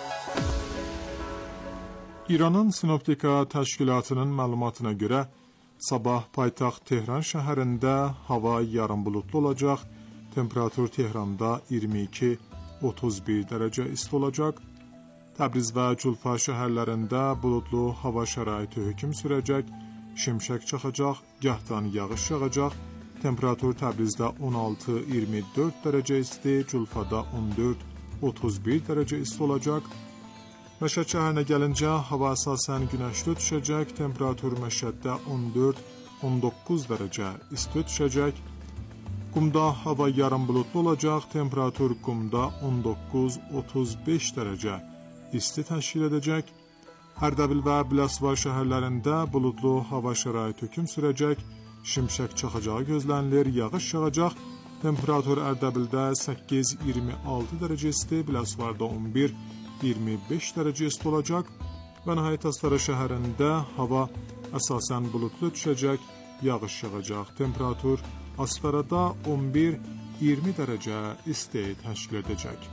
İranın Sinoptika təşkilatının məlumatına görə Sabah paytaxt Tehran şəhərində hava yarım bulutlu olacaq. Temperatur Tehranda iyirmi iki otuz bir dərəcə isti olacaq. Təbriz və Culfa şəhərlərində bulutlu hava şəraiti hökm sürəcək. Şimşək çaxacaq, gahdan yağış yağacaq. Temperatur Təbrizdə on altı iyirmi dörd dərəcə isti, Culfada on dörd otuz bir dərəcə isti olacaq. Məşəd şəhərinə gəlincə hava əsasən günəşli düşəcək. Temperatur Məşəddə on dörd on doqquz dərəcə isti düşəcək. Qumda hava yarım bulutlu olacaq. Temperatur Qumda on doqquz otuz beş dərəcə isti təşkil edəcək. Ərdəbil və Biləsuvar şəhərlərində bulutlu hava şəraiti hökm sürəcək. Şimşək çaxacağı gözlənilir, yağış yağacaq. Temperatur Ərdəbildə səkkiz iyirmi altı dərəcə isti, Biləsuvarda on bir iyirmi beş dərəcə isti olacaq. Və nəhayət Astara şəhərində hava əsasən bulutlu düşəcək, yağış yağacaq. Temperatur Astarada on bir iyirmi dərəcə isti təşkil edəcək.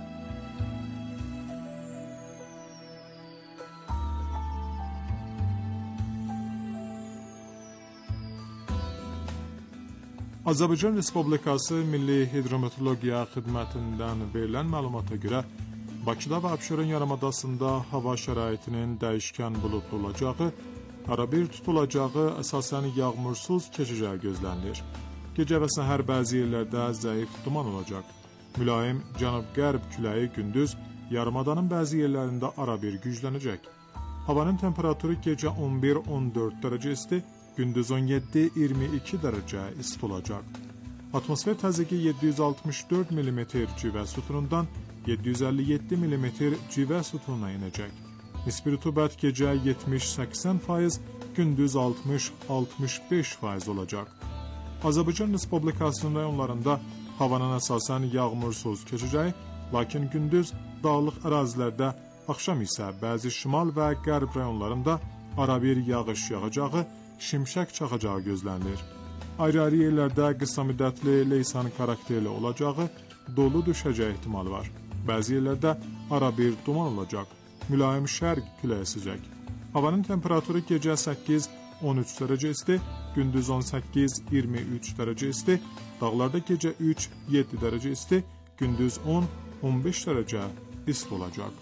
Azərbaycan Respublikası Milli Hidrometeorologiya Xidmətindən verilən məlumata görə Bakıda və Abşeron yarımadasında hava şəraitinin dəyişkən bulutlu olacağı, arabir tutulacağı, əsasən yağmursuz keçəcəyi gözlənilir. Gecə və səhər bəzi yerlərdə zəif duman olacaq. Mülayim cənub-qərb küləyi gündüz yarımadanın bəzi yerlərində arabir güclənəcək. Havanın temperaturu gecə on bir on dörd dərəcə isti, gündüz on yeddi iyirmi iki dərəcə isti olacaq. Atmosfer təzyiqi yeddi yüz altmış dörd millimetr civə sütunundan yeddi yüz əlli yeddi millimetr civə sütununa inəcək. Nisbi rütubət gecə yetmiş səksən faiz, gündüz altmış altmış beş faiz olacaq. Azərbaycan Respublikasının rayonlarında havanın əsasən yağmursuz keçəcəyi, lakin gündüz dağlıq ərazilərdə, axşam isə bəzi şimal və qərb rayonlarında arabir yağış yağacağı, şimşək çaxacağı gözlənilir. Ayrı-ayrı yerlərdə qısa müddətli leysan xarakterli olacağı, dolu düşəcəyi ehtimalı var. Bəzi yerlərdə arabir duman olacaq, mülayim şərq küləyi əsəcək. Havanın temperaturu gecə səkkiz on üç dərəcə isti, gündüz on səkkiz iyirmi üç dərəcə isti, dağlarda gecə üç yeddi dərəcə isti, gündüz on on beş dərəcə isti olacaq.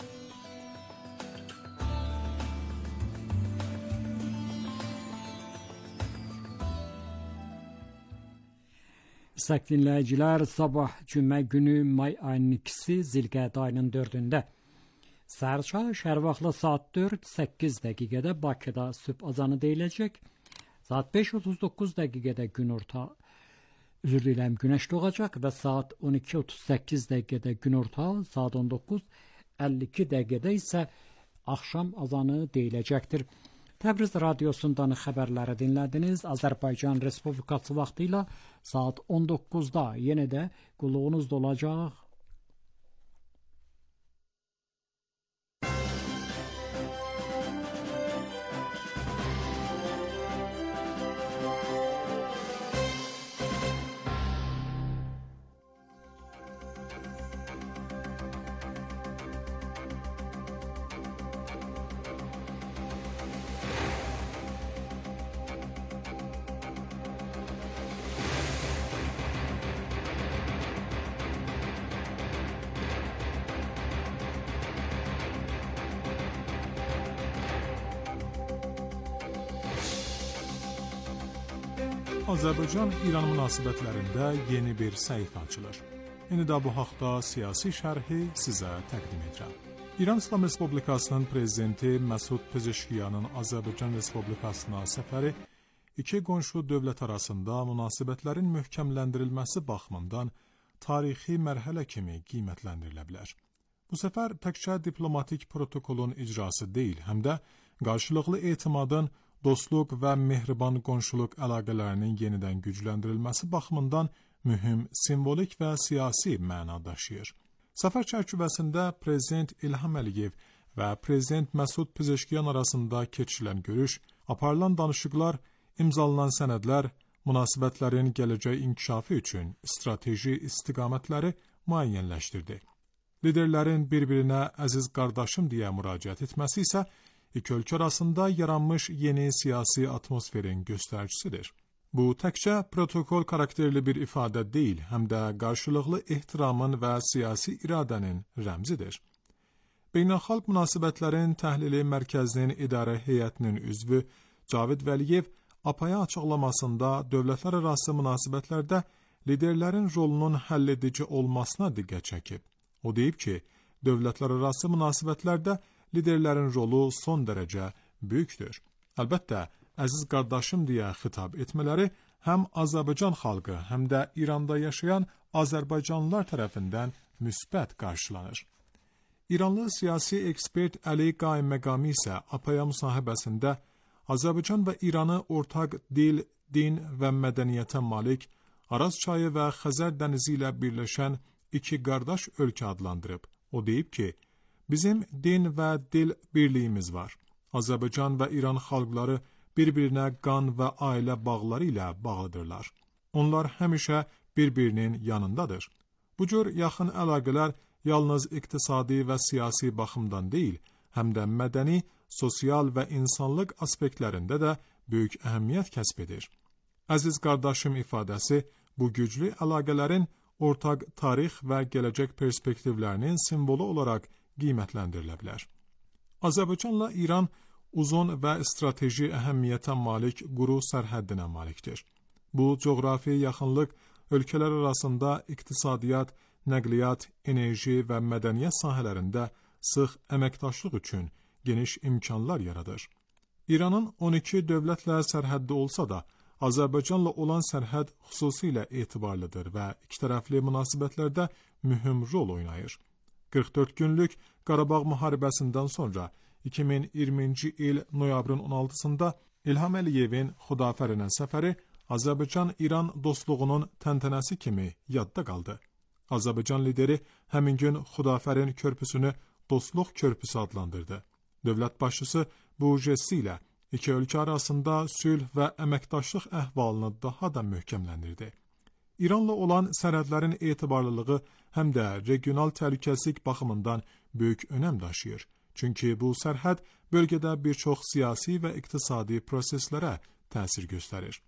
Sayın dinləyicilər, sabah cümə günü may ayının ikisi Zilqədə ayının dördündə. Səhər şəhər vaxtı saat dörd səkkiz dəqiqədə Bakıda sübh azanı deyiləcək. Saat beş otuz doqquz dəqiqədə günorta üzr diləyirəm, günəş doğacaq və saat on iki otuz səkkiz dəqiqədə günorta, saat on doqquz əlli iki dəqiqədə isə axşam azanı deyiləcəkdir. Təbriz radiosundan xəbərləri dinlədiniz. Azərbaycan Respublikası vaxtı ilə saat on doqquzda yenə də qulluğunuzda olacaq. Azərbaycan-İran münasibətlərində yeni bir səhifə açılır. İndi də bu haqda siyasi şərhi sizə təqdim edirəm. İran İslam Respublikasının prezidenti Məsud Pezeşkiyanın Azərbaycan Respublikasına səfəri iki qonşu dövlət arasında münasibətlərin möhkəmləndirilməsi baxımından tarixi mərhələ kimi qiymətləndirilə bilər. Bu səfər təkcə diplomatik protokolun icrası deyil, həm də qarşılıqlı etimadın, dostluq və mehriban qonşuluq əlaqələrinin yenidən gücləndirilməsi baxımından mühüm simvolik və siyasi məna daşıyır. Səfər çərçivəsində Prezident İlham Əliyev və Prezident Məsud Pezeşkiyan arasında keçirilən görüş, aparılan danışıqlar, imzalanan sənədlər, münasibətlərin gələcək inkişafı üçün strateji istiqamətləri müəyyənləşdirdi. Liderlərin bir-birinə əziz qardaşım deyə müraciət etməsi isə iki ölkə arasında yaranmış yeni siyasi atmosferin göstəricisidir. Bu təkcə protokol karakterli bir ifadə deyil, həm də qarşılıqlı ehtiramın və siyasi iradənin rəmzidir. Beynəlxalq münasibətlərin təhlili mərkəzinin idarə heyətinin üzvü Cavid Vəliyev A P A açıqlamasında dövlətlər arası münasibətlərdə liderlərin rolunun həlledici olmasına diqqət çəkib. O deyib ki, dövlətlər arası münasibətlərdə liderlərin rolu son dərəcə böyükdür. Əlbəttə, əziz qardaşım deyə xitab etmələri həm Azərbaycan xalqı, həm də İranda yaşayan Azərbaycanlılar tərəfindən müsbət qarşılanır. İranlı siyasi ekspert Əli Qaim-Məqami isə A P A müsahibəsində Azərbaycan və İranı ortaq dil, din və mədəniyyətə malik, Araz çayı və Xəzər dənizi ilə birləşən iki qardaş ölkə adlandırıb. O deyib ki, bizim din və dil birliyimiz var. Azərbaycan və İran xalqları bir-birinə qan və ailə bağları ilə bağlıdırlar. Onlar həmişə bir-birinin yanındadır. Bu cür yaxın əlaqələr yalnız iqtisadi və siyasi baxımdan deyil, həm də mədəni, sosial və insanlıq aspektlərində də böyük əhəmiyyət kəsb edir. Əziz qardaşım ifadəsi bu güclü əlaqələrin ortaq tarix və gələcək perspektivlərinin simvolu olaraq qiymətləndirilə bilər. Azərbaycanla İran uzun və strateji əhəmiyyətə malik quru sərhəddinə malikdir. Bu coğrafi yaxınlıq ölkələr arasında iqtisadiyyat, nəqliyyat, enerji və mədəniyyət sahələrində sıx əməkdaşlıq üçün geniş imkanlar yaradır. İranın on iki dövlətlə sərhəddi olsa da, Azərbaycanla olan sərhəd xüsusilə etibarlıdır və ikitərəfli münasibətlərdə mühüm rol oynayır. qırx dörd günlük Qarabağ müharibəsindən sonra iki min iyirminci il noyabrın on altısında İlham Əliyevin Xudafərinə səfəri Azərbaycan-İran dostluğunun təntənəsi kimi yadda qaldı. Azərbaycan lideri həmin gün Xudafərin körpüsünü Dostluq körpüsü adlandırdı. Dövlət başçısı bu jesti ilə iki ölkə arasında sülh və əməkdaşlıq əhvalını daha da möhkəmləndirdi. İranla olan sərhədlərin etibarlılığı həm də regional təhlükəsizlik baxımından böyük önəm daşıyır. Çünki bu sərhəd bölgədə bir çox siyasi və iqtisadi proseslərə təsir göstərir.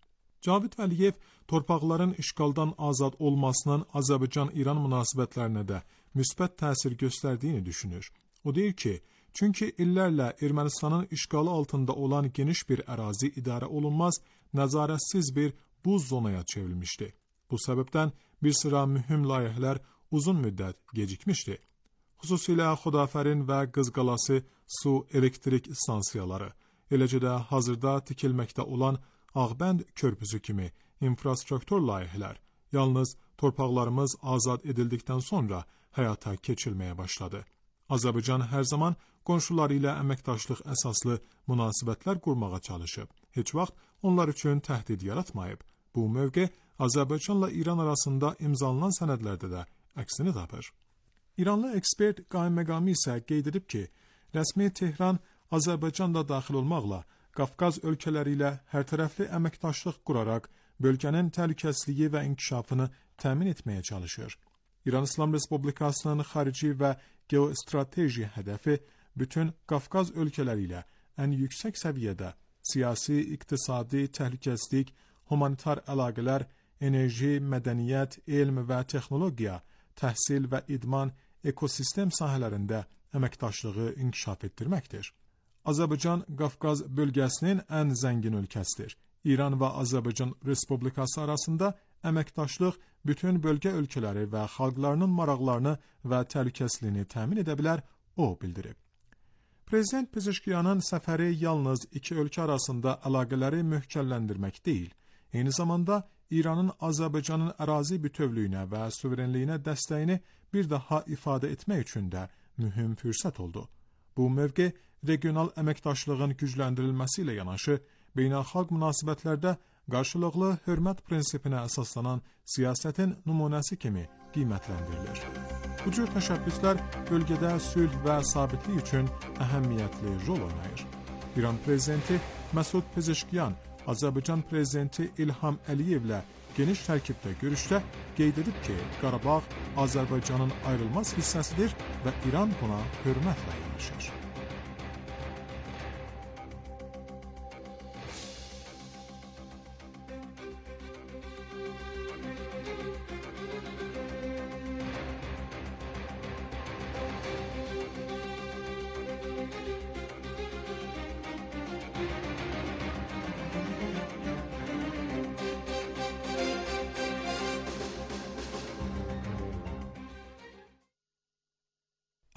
Cavid Vəliyev torpaqların işğaldan azad olmasının Azərbaycan-İran münasibətlərinə də müsbət təsir göstərdiyini düşünür. O deyir ki, çünki illərlə Ermənistanın işğalı altında olan geniş bir ərazi idarə olunmaz, nəzarətsiz bir buz zonaya çevrilmişdi. Bu səbəbdən bir sıra mühüm layihələr uzun müddət gecikmişdi. Xüsusilə Xudafərin və Qızqalası su elektrik stansiyaları, eləcə də hazırda tikilməkdə olan Ağbənd körpüsü kimi infrastruktur layihələr yalnız torpaqlarımız azad edildikdən sonra həyata keçirilməyə başladı. Azərbaycan hər zaman qonşuları ilə əməkdaşlıq əsaslı münasibətlər qurmağa çalışıb. Heç vaxt onlar üçün təhdid yaratmayıb. Bu mövqe Azərbaycanla İran arasında imzalanan sənədlərdə də əksini tapır. İranlı ekspert Qaim-Məqami isə qeyd edib ki, rəsmi Tehran Azərbaycanda daxil olmaqla Qafqaz ölkələri ilə hərtərəfli əməkdaşlıq quraraq bölgənin təhlükəsizliyi və inkişafını təmin etməyə çalışır. İran İslam Respublikasının xarici və geostrateji hədəfi bütün Qafqaz ölkələri ilə ən yüksək səviyyədə siyasi, iqtisadi, təhlükəsizlik, humanitar əlaqələr, enerji, mədəniyyət, elm və texnologiya, təhsil və idman, ekosistem sahələrində əməkdaşlığı inkişaf etdirməkdir. Azərbaycan Qafqaz bölgəsinin ən zəngin ölkəsidir. İran və Azərbaycan Respublikası arasında əməkdaşlıq bütün bölgə ölkələri və xalqlarının maraqlarını və təhlükəsizliyini təmin edə bilər, o bildirib. Prezident Pezeşkiyanın səfəri yalnız iki ölkə arasında əlaqələri möhkəmləndirmək deyil, eyni zamanda İranın Azərbaycanın ərazi bütövlüyünə və suverenliyinə dəstəyini bir daha ifadə etmək üçün də mühüm fürsət oldu. Bu mövqe regional əməkdaşlığın gücləndirilməsi ilə yanaşı, beynəlxalq münasibətlərdə qarşılıqlı hörmət prinsipinə əsaslanan siyasətin nümunəsi kimi qiymətləndirilir. Bu cür təşəbbüslər bölgədə sülh və sabitlik üçün əhəmiyyətli rol oynayır. İran prezidenti Məsud Pezeşkiyan Azərbaycan prezidenti İlham Əliyevlə geniş tərkibdə görüşdə qeyd edib ki, Qarabağ Azərbaycanın ayrılmaz hissəsidir və İran buna hörmətlə yanaşır.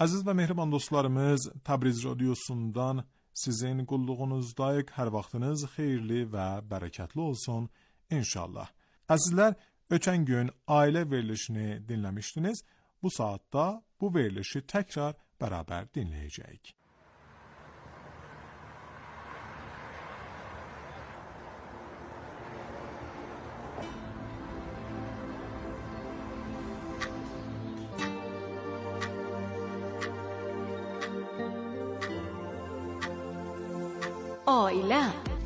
Aziz və mehriban dostlarımız, Təbriz radiosundan sizin qulluğunuzdayıq. Hər vaxtınız xeyirli və bərəkətli olsun inşallah. Əzizlər, ötən gün ailə verilişini dinləmişdiniz. Bu saatda bu verilişi təkrar bərabər dinləyəcəyik. Ailə.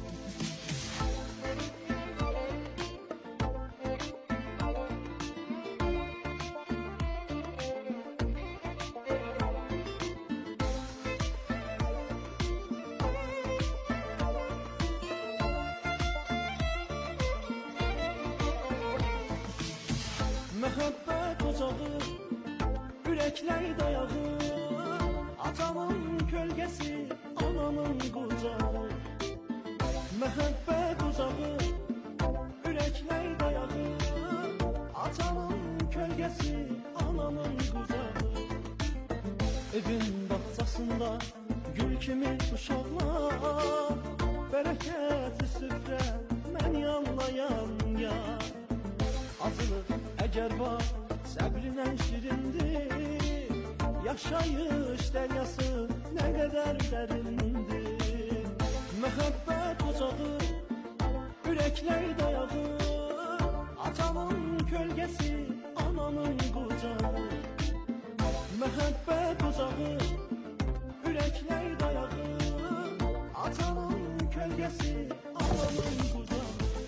Məhəbbət ocağı, ürəklər dayağı, atamın kölgəsi, anamın qucağı. Məhəbbət ocağı, ürəklər dayağı, atamın kölgəsi, anamın qucağı. Evin bağçasında gül kimi uşaqlar, bərəkəti süfrə, mən yanlayan yar. Azlıq əgər var, səbrinlə şirindir, yaşayış dəryası nə qədər dərindir. Məhəbbət ocağı, ürəklər dayağı, atamın kölgəsi, anamın qucağı. Məhəbbət ocağı, ürəklər dayağı, atamın kölgəsi, anamın qucağı.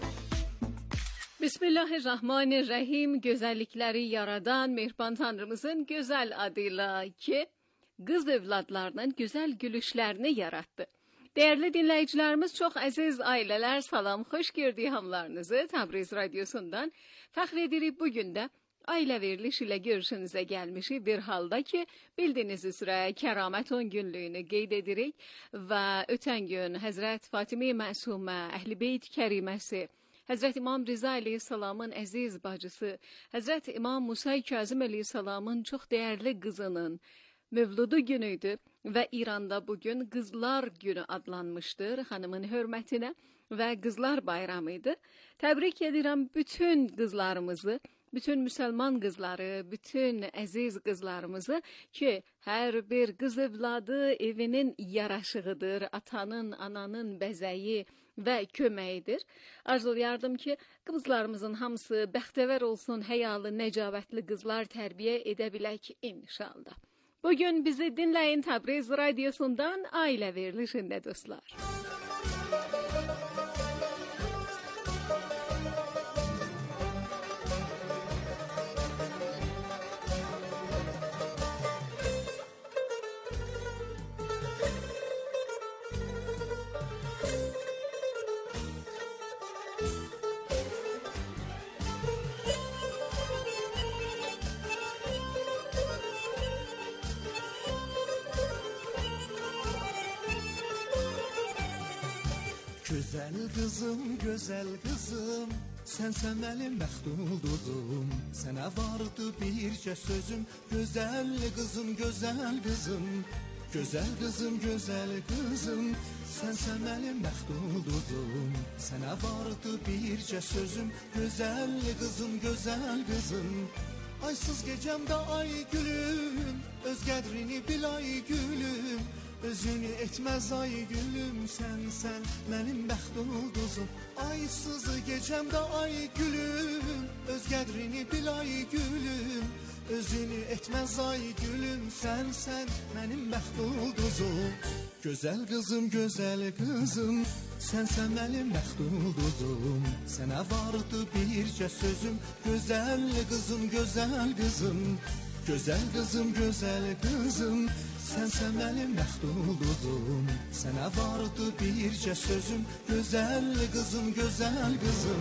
Bismillahirrahmanirrahim. Gözəllikləri yaradan mehriban Tanrımızın gözəl adıyla ki, qız övladlarının gözəl gülüşlərini yarattı. Değerli dinləyicilərimiz, çox əziz ailələr, salam, xoş gördük hamlarınızı Təbriz radiosundan. Fəxr edirik bugün də ailə veriliş ilə görüşünüzə gəlmişik bir halda ki, bildiyiniz üzrə Kəramət on günlüyünü qeyd edirik və ötən gün Həzrət Fatimi Məsumə, Əhl-i Beyt Kəriməsi, Həzrət İmam Riza əleyhissalamın əziz bacısı, Həzrət İmam Musa Kazım əleyhissalamın çox dəyərli qızının mövludu günüydü və İranda bugün Qızlar Günü adlanmışdır xanımın hörmətinə və Qızlar Bayramı idi. Təbrik edirəm bütün qızlarımızı, bütün müsəlman qızları, bütün əziz qızlarımızı ki, hər bir qız övladı evinin yaraşığıdır, atanın, ananın bəzəyi və köməyidir. Arzulayardım ki, qızlarımızın hamısı bəxtəvər olsun, həyalı, nəcavətli qızlar tərbiyə edə bilək inşallah. Bugün bizi dinləyin Təbriz radiosundan ailə verilişində dostlar. Gözəl qızım, gözəl qızım, sənsə mənim məxdulduzum. Sənə vardı bircə sözüm, gözəl qızım, gözəl qızım. Gözəl qızım, gözəl qızım, sənsə mənim məxdulduzum. Sənə vardı bircə sözüm, gözəl qızım, gözəl qızım. Aysız gecəmdə ay gülüm, öz qədrini bil ay gülüm. Özünü etməz ay gülüm, sən, sən mənim bəxtulduzum. Aysız gecəmdə ay gülüm, öz qədrini bil ay gülüm. Özünü etməz ay gülüm, sən, sən mənim bəxtulduzum. Gözəl qızım, gözəl qızım, sənsə mənim bəxtulduzum. Sənə vardı bircə sözüm, gözəl qızım, gözəl qızım. Gözəl qızım, gözəl qızım, sənsə mənim məxdulduzum. Sənə vardı bircə sözüm, gözəl qızım, gözəl qızım.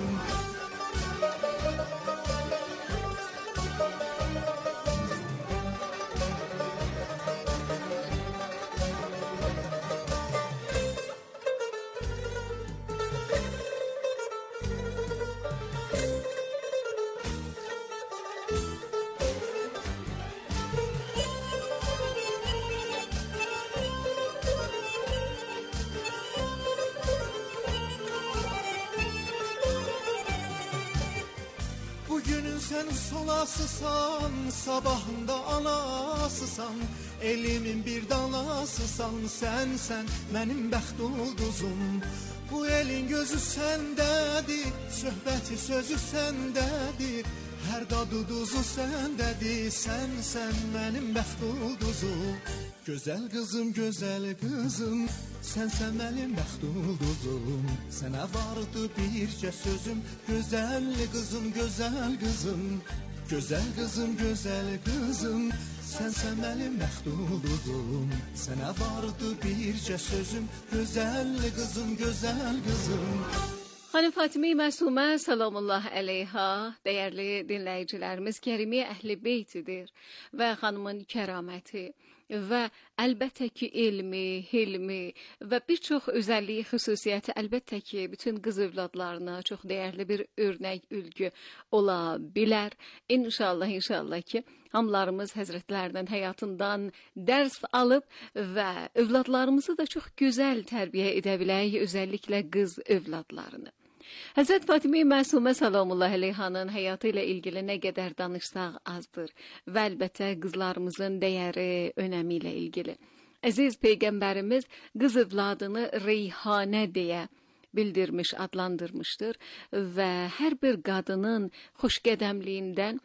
gün sen solasısan, sabahında anasısan, elimin bir dalasısan, sen sen benim bəxt ulduzum. Bu elin gözü sendədir, söhbəti sözü sendədir, her dadı duzu sendədir, sen sen benim bəxt ulduzum. Gözəl qızım, gözəl qızım, sen sen benim bəxt ulduzum. Sənə vardı bircə sözüm, gözəl qızım, gözəl qızım. Gözəl qızım, gözəl qızım, sen sen benim bəxt ulduzum. Sənə vardı bircə sözüm, gözəl qızım, gözəl qızım. Xanım Fatime Məsumə salamullah əleyha, dəyərli dinləyicilərimiz, Kərimiyyə Əhl-i-Beytidir və xanımın kəraməti və əlbəttə ki elmi, hilmi və bir çox özəlliyi, xüsusiyyəti əlbəttə ki bütün qız övladlarına çox dəyərli bir örnək, ülgü ola bilər. İnşallah, inşallah ki hamılarımız həzrətlərinin həyatından dərs alıb və övladlarımızı da çox gözəl tərbiyə edə bilək, özəlliklə qız övladlarını. Həzrət Fatime Məsumə salamullah əleyhanın həyatı ilə ilgili nə qədər danışsaq azdır və əlbəttə qızlarımızın dəyəri, önəmi ilə ilgili. Əziz Peyğəmbərimiz qız övladını Reyhanə deyə bildirmiş, adlandırmışdır və hər bir qadının xoşqədəmliyindən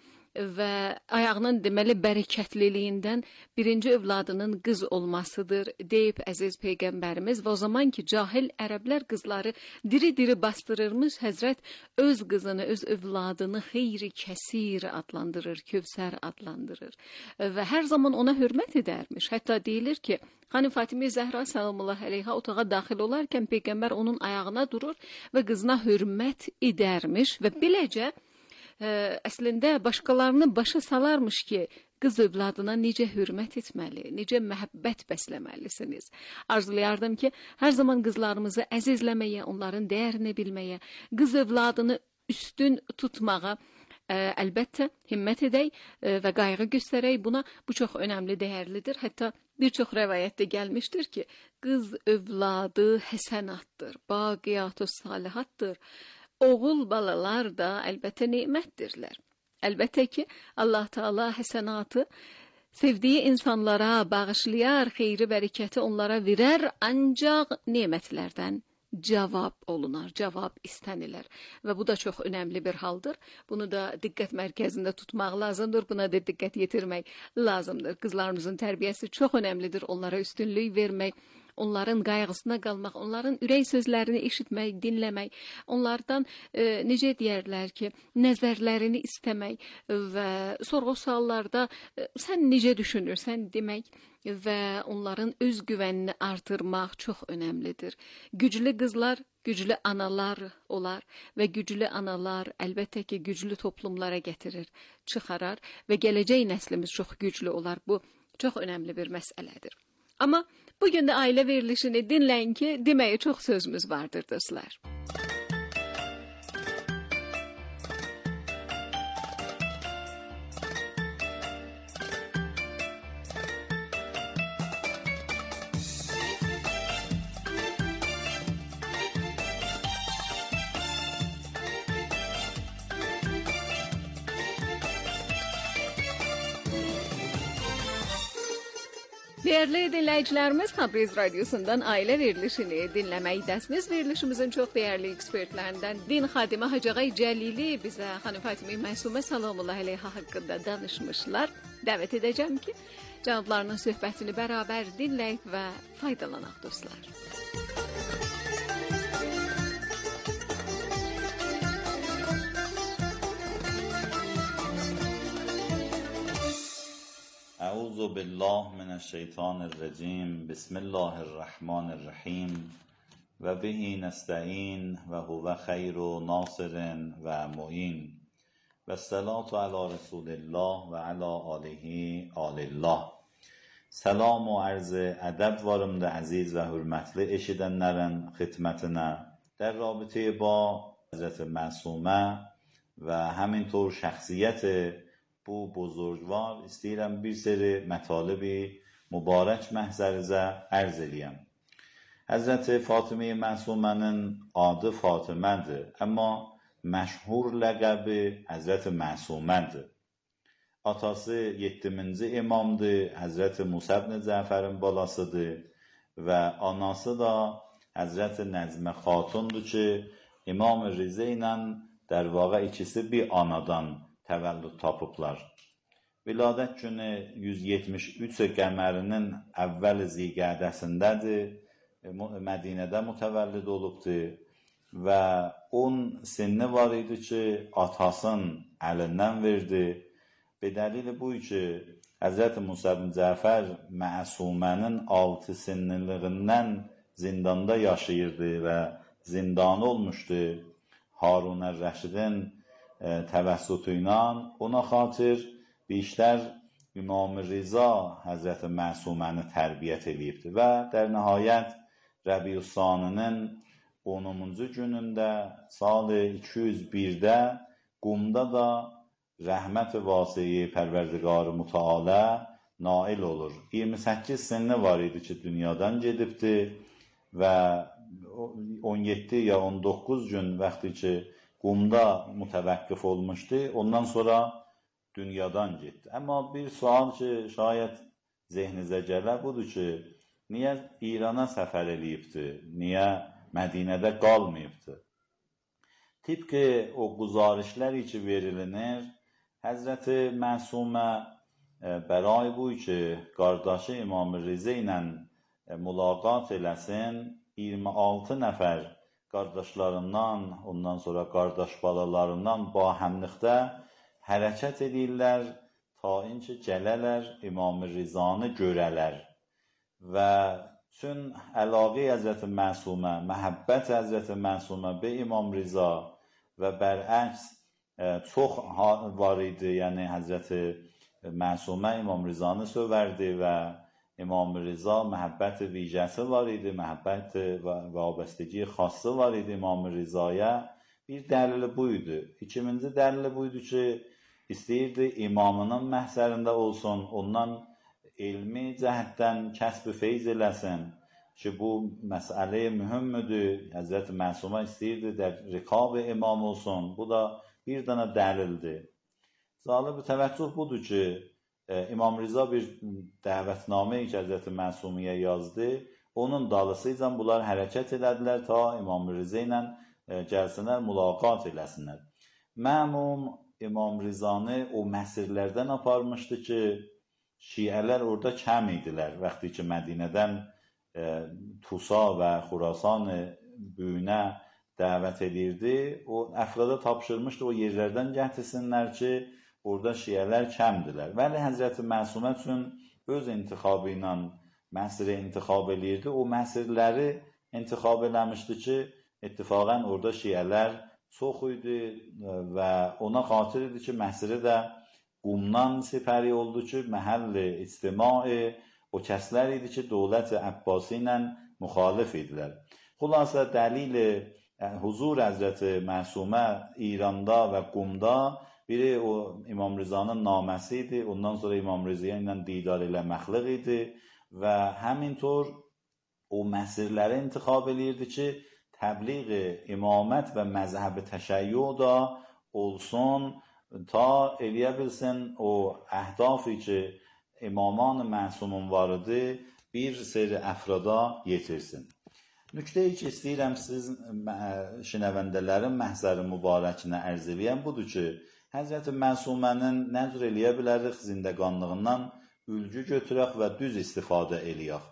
və ayağının deməli bərəkətliliyindən birinci övladının qız olmasıdır deyib əziz Peyğəmbərimiz. Və o zaman ki cahil ərəblər qızları diri-diri bastırırmış, Həzrət öz qızını, öz övladını xeyri kəsir adlandırır, Kövsər adlandırır və hər zaman ona hörmət edərmiş. Hətta deyilir ki Xanım Fatime Zəhra salamullah əleyha otağa daxil olarkən Peyğəmbər onun ayağına durur və qızına hörmət edərmiş və beləcə Ə, əslində başqalarını başa salarmış ki qız övladına necə hörmət etməli, necə məhəbbət bəsləməlisiniz. Arzulayardım ki hər zaman qızlarımızı əzizləməyə, onların dəyərini bilməyə, qız övladını üstün tutmağa ə, əlbəttə himmət edək ə, və qayğı göstərək buna. Bu çox önəmli, dəyərlidir. Hətta bir çox rəvayətdə gəlmişdir ki qız övladı həsənatdır, baqiyat-ı salihatdır. Oğul balalar da əlbəttə nemətdirlər. Əlbəttə ki Allah Teala həsənatı sevdiyi insanlara bağışlayar, xeyri bərəkəti onlara verər, ancaq nemətlərdən cavab olunar, cavab istənilir və bu da çox önəmli bir haldır. Bunu da diqqət mərkəzində tutmaq lazımdır, buna da diqqət yetirmək lazımdır. Qızlarımızın tərbiyəsi çox önəmlidir, onlara üstünlük vermək, onların qayğısına qalmaq, onların ürək sözlərini eşitmək, dinləmək, onlardan e, necə deyərlər ki, nəzərlərini istəmək və sorğu-suallarda e, sən necə düşünürsən demək və onların öz güvənini artırmaq çox önəmlidir. Güclü qızlar güclü analar olar və güclü analar əlbəttə ki güclü toplumlara gətirir, çıxarar və gələcək nəslimiz çox güclü olar. Bu çox önəmli bir məsələdir. Amma bugün də ailə verilişini dinləyin ki, deməyə çox sözümüz vardır dostlar. Değerli dinləyicilərimiz, Tabriz Radyosu'ndan aile verilişini dinləməkdəsiniz. Verilişimizin çox değerli ekspertlərindən din xadimi Hacı Ağay Cəlili bizə Xanım Fatime Məsumə salamullah əleyha haqqında danışmışlar. Dəvət edəcəm ki, cavablarının söhbətini bərabər dinləyək və faydalanaq dostlar. اعوذ بالله من الشیطان الرجیم بسم الله الرحمن الرحیم و به نستعین و هو خیر ناصر و معین و الصلاة علی رسول الله و علی آله آل الله. Salam و عرض ادب varımda aziz ve hürmetli eşidenlerin xidmətine در رابطه با حضرت معصومه و همینطور شخصیت bu buzurgvar istəyirəm bir seri mətalibi mübarək məhzərizə ərz eləyəm. Həzrəti Fatime Məsumənin adı Fatimədir, amma məşhur ləqəbi Həzrət Məsumədir. Atası yeddiminci imamdır, Həzrət Musa ibn Cəfərin balasıdır və anası da Həzrət Nəzmə xatundur ki, İmam Rizə ilə در واقع ikisi bir anadan təvəllüd tapıblar. Viladət günü yüz yetmiş üç qəmərinin əvvəl zilqədəsindədir, Mədinədə mütəvəllid olubdur və on sinni var idi ki, atasının əlindən verdi. Bedəlilə bu ki, Həzrət Musa ibn Cəfər Məsumənin altı sinniliğindən zindanda yaşayırdı və zindanı olmuşdu. Harun Rəşidin e, təvəssütü ilə ona xatir bişlər İmam Riza Həzrət Məsuməni tərbiyyət edibdir və در nəhayət Rəbiüs-Saninin onuncu günündə sal iki yüz birdə Qumda da rəhmət vasiyi Pərverdigar-ı Müteala nail olur. iyirmi səkkiz sinni var idi ki, dünyadan gedibdir və on yeddi ya on doqquz gün vaxtı ki, Qumda mütəvəqqif olmuşdu, ondan sonra dünyadan getdi. Amma bir sual ki, şayət zehninizə gələr budur ki, niyə İrana səfər eləyibdi, niyə Mədinədə qalmayıbdı? Tipki o quzarişlər ki verilir, Həzrəti Məsumə bəray bu ki, qardaşı İmam Rizə ilə mülaqat eləsin, iyirmi altı nəfər qardaşlarından, ondan sonra qardaş balalarından bahəmlikdə hərəkət edirlər, ta inki gələrlər İmam Rizanı görələr. Və çün əlaqə Həzrəti Məsumə, məhəbbət Həzrəti Məsumə be İmam Riza və bərəks çox var idi, yəni Həzrəti Məsumə İmam Rizanı sövərdi və İmam Riza məhəbbət vicəsi var idi, məhəbbət və vabestəgi xası var idi İmam Rizaya. Bir dəlili buydu. İkinci dəlili buydu ki, istəyirdi imamının məhsərində olsun, ondan elmi cəhətdən kəsb-i feyz eləsin ki, bu məsələ mühümmüdür. Həzrət Məsumə istəyirdi der riqab imam olsun. Bu da bir dənə dəlildir. Zalib təvəccüh budur ki, İmam Riza bir dəvətnamə ki, Həzrəti Məsumiyə yazdı. Onun dalısıyla bunlar hərəkət elədilər ta İmam Riza ilə gəlsinlər, mülaqat eləsinlər. Məmum İmam Rizanı o məsirlərdən aparmışdı ki, şiələr orada kəm idilər. Vaxtı ki, Mədinədən e, Tusa və Xurasan büyünə dəvət edirdi. O əfrada tapşırmışdı, o yerlərdən gətirsinlər ki, orada şiələr kəmdilər. Vəli Həzrəti Məsumə üçün öz intixabı ilə məsiri intixab edirdi. O məsirləri intixab eləmişdi ki, ittifaqən orada şiələr çox idi və ona xatir idi ki, məsiri də Qumdan sipəri oldu ki, məhəlli istimai o kəslər idi ki, dövlət-i Əbbasi ilə müxalif idilər. Xülasə dəlili huzur Həzrəti Məsumə İranda və Qumda biri o İmam Rizanın naməsi idi, ondan sonra İmam Rizə ilə didar eləməkliq idi və həmintor o məsirləri intixab edirdi ki, təbliğ imamət və məzhəb-i təşəyyü da olsun, ta eləyə bilsin o əhdafı ki, imaman məsumun varıdı, bir seri əfrada yetirsin. Nüktəyi ki, istəyirəm siz şinəvəndələrin məhzəri mübarəkinə ərz eləyəm, budur ki, Həzrəti Məsumənin nəzr eləyə bilərik zindəqanlığından ülgü götürək və düz istifadə eləyək.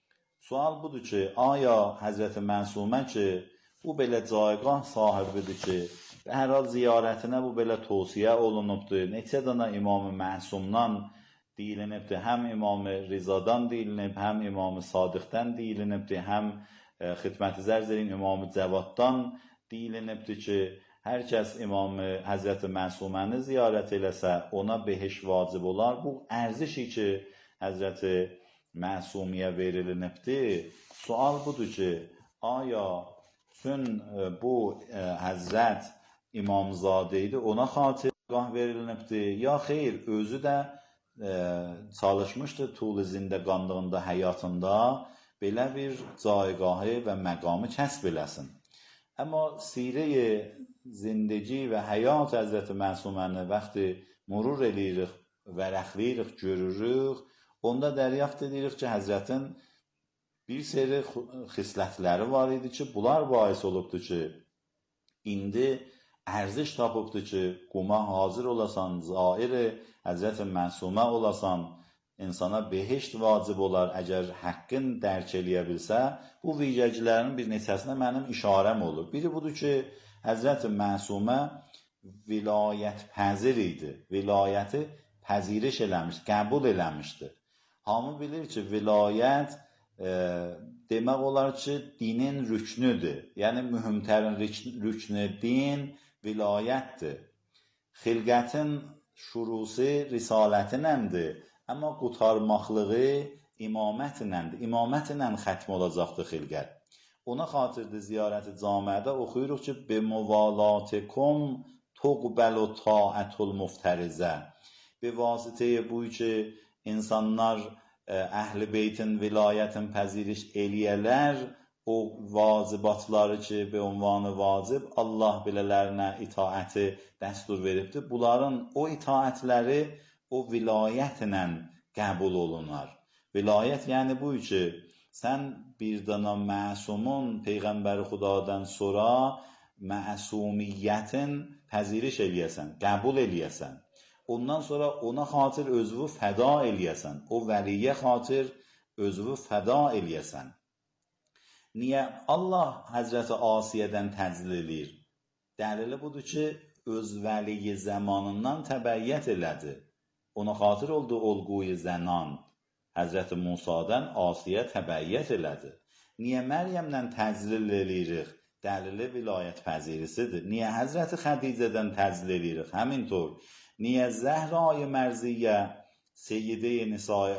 Sual budur ki, aya Həzrəti Məsumə ki, bu belə cayqah sahibidir ki, hər hal ziyarətinə bu belə tövsiyə olunubdur, neçə dana İmam-ı Məsumdan deyilinibdir, həm İmam-ı Rizadan deyilib, həm İmam-ı Sadiqdən deyilibdir, həm xidməti zərzərin İmam-ı Cəvaddan deyilinibdir ki, hər kəs İmam-ı Həzrəti Məsuməni ziyarət eləsə, ona behiş vacib olar. Bu ərzişi ki, Həzrəti Məsumiyə verilinibdir. Sual budur ki, aya bütün bu Həzrət İmamzadə idi, ona xatirgah verilinibdir, ya xeyr, özü də e, çalışmışdır tul-i zindəqanlığında, həyatında belə bir caygahı və məqamı kəsb eləsin. اما سیره زندگی و حیات Həzrəti Məsuməni vaxtı murur eləyirik, vərəqləyirik, görürük, onda dəryaft edirik ki, Həzrətin bir seri xislətləri var idi ki, bunlar bahis olubdur ki, indi ərziş tapıbdır ki, quma hazır olasan, zair-i Həzrəti Məsumə olasan, insana behişt vacib olar, əgər haqqın dərk eləyə bilsə, bu vigəcilərin bir neçəsinə mənim işarəm olur. Biri budur ki, Həzrəti Məsumə vilayət pəzir idi. Vilayəti pəziriş eləmiş, qəbul eləmişdir. Hamı bilir ki, vilayət e, demək olar ki, dinin rüknüdür. Yəni, mühümtərin rüknü din vilayətdir. Xilqətin şurusi risalətinəndir. Amma qutarmaqlığı imamətlə, imamətlə xətm olacaqdır xilqət. Ona xatirdir ziyarət-i camiədə oxuyuruq ki, be muvalatikum tuqbəlu taətul muftarizə. Be vasitəyə bu ki, insanlar əhl-i beytin, vilayətin pəziriş eləyələr, o vacibatları ki, be unvanı vacib, Allah bilələrinə itaəti dəstur veribdir. Bunların o itaətləri o vilayətlə qəbul olunar. Vilayət yəni bu ki, sən bir dana məsumun Peyğəmbəri Xudadan sonra məsumiyyətin pəziriş eləyəsən, qəbul eləyəsən. Ondan sonra ona xatir özvü fəda eləyəsən. O vəliyə xatir özvü fəda eləyəsən. Niyə Allah Həzrəti Asiyədən təcil eləyir? Dəlili budur ki, öz vəliyi zamanından təbəyyət elədi. Ona xatir oldu olğuyu zənan. Həzrəti Musadan Asiyə təbəyyət elədi. Niyə Məryəmdən təclil eləyirik? Dəlili vilayət pəzirisidir. Niyə Həzrəti Xədicədən təclil eləyirik? Həmintor. Niyə Zəhra-i Mərziyə Seyyidə-i Nisai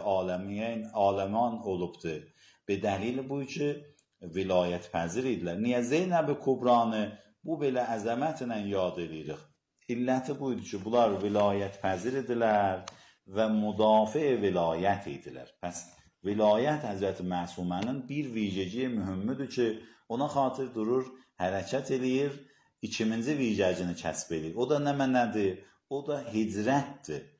aləman olubdur? Be dəlili bu ki, vilayət pəzir idilər. Niyə Zeynəb-i Kubranı bu belə əzəmətlə yad eləyirik? İlləti buydu ki, bunlar vilayət pəzir idilər və müdafi vilayət idilər. Pəs vilayət Həzrəti Məsumənin bir vicəci mühümmidir ki, ona xatir durur, hərəkət eləyir, ikinci vicəcini kəsb edir. O da nə mənədir? O da hicrətdir.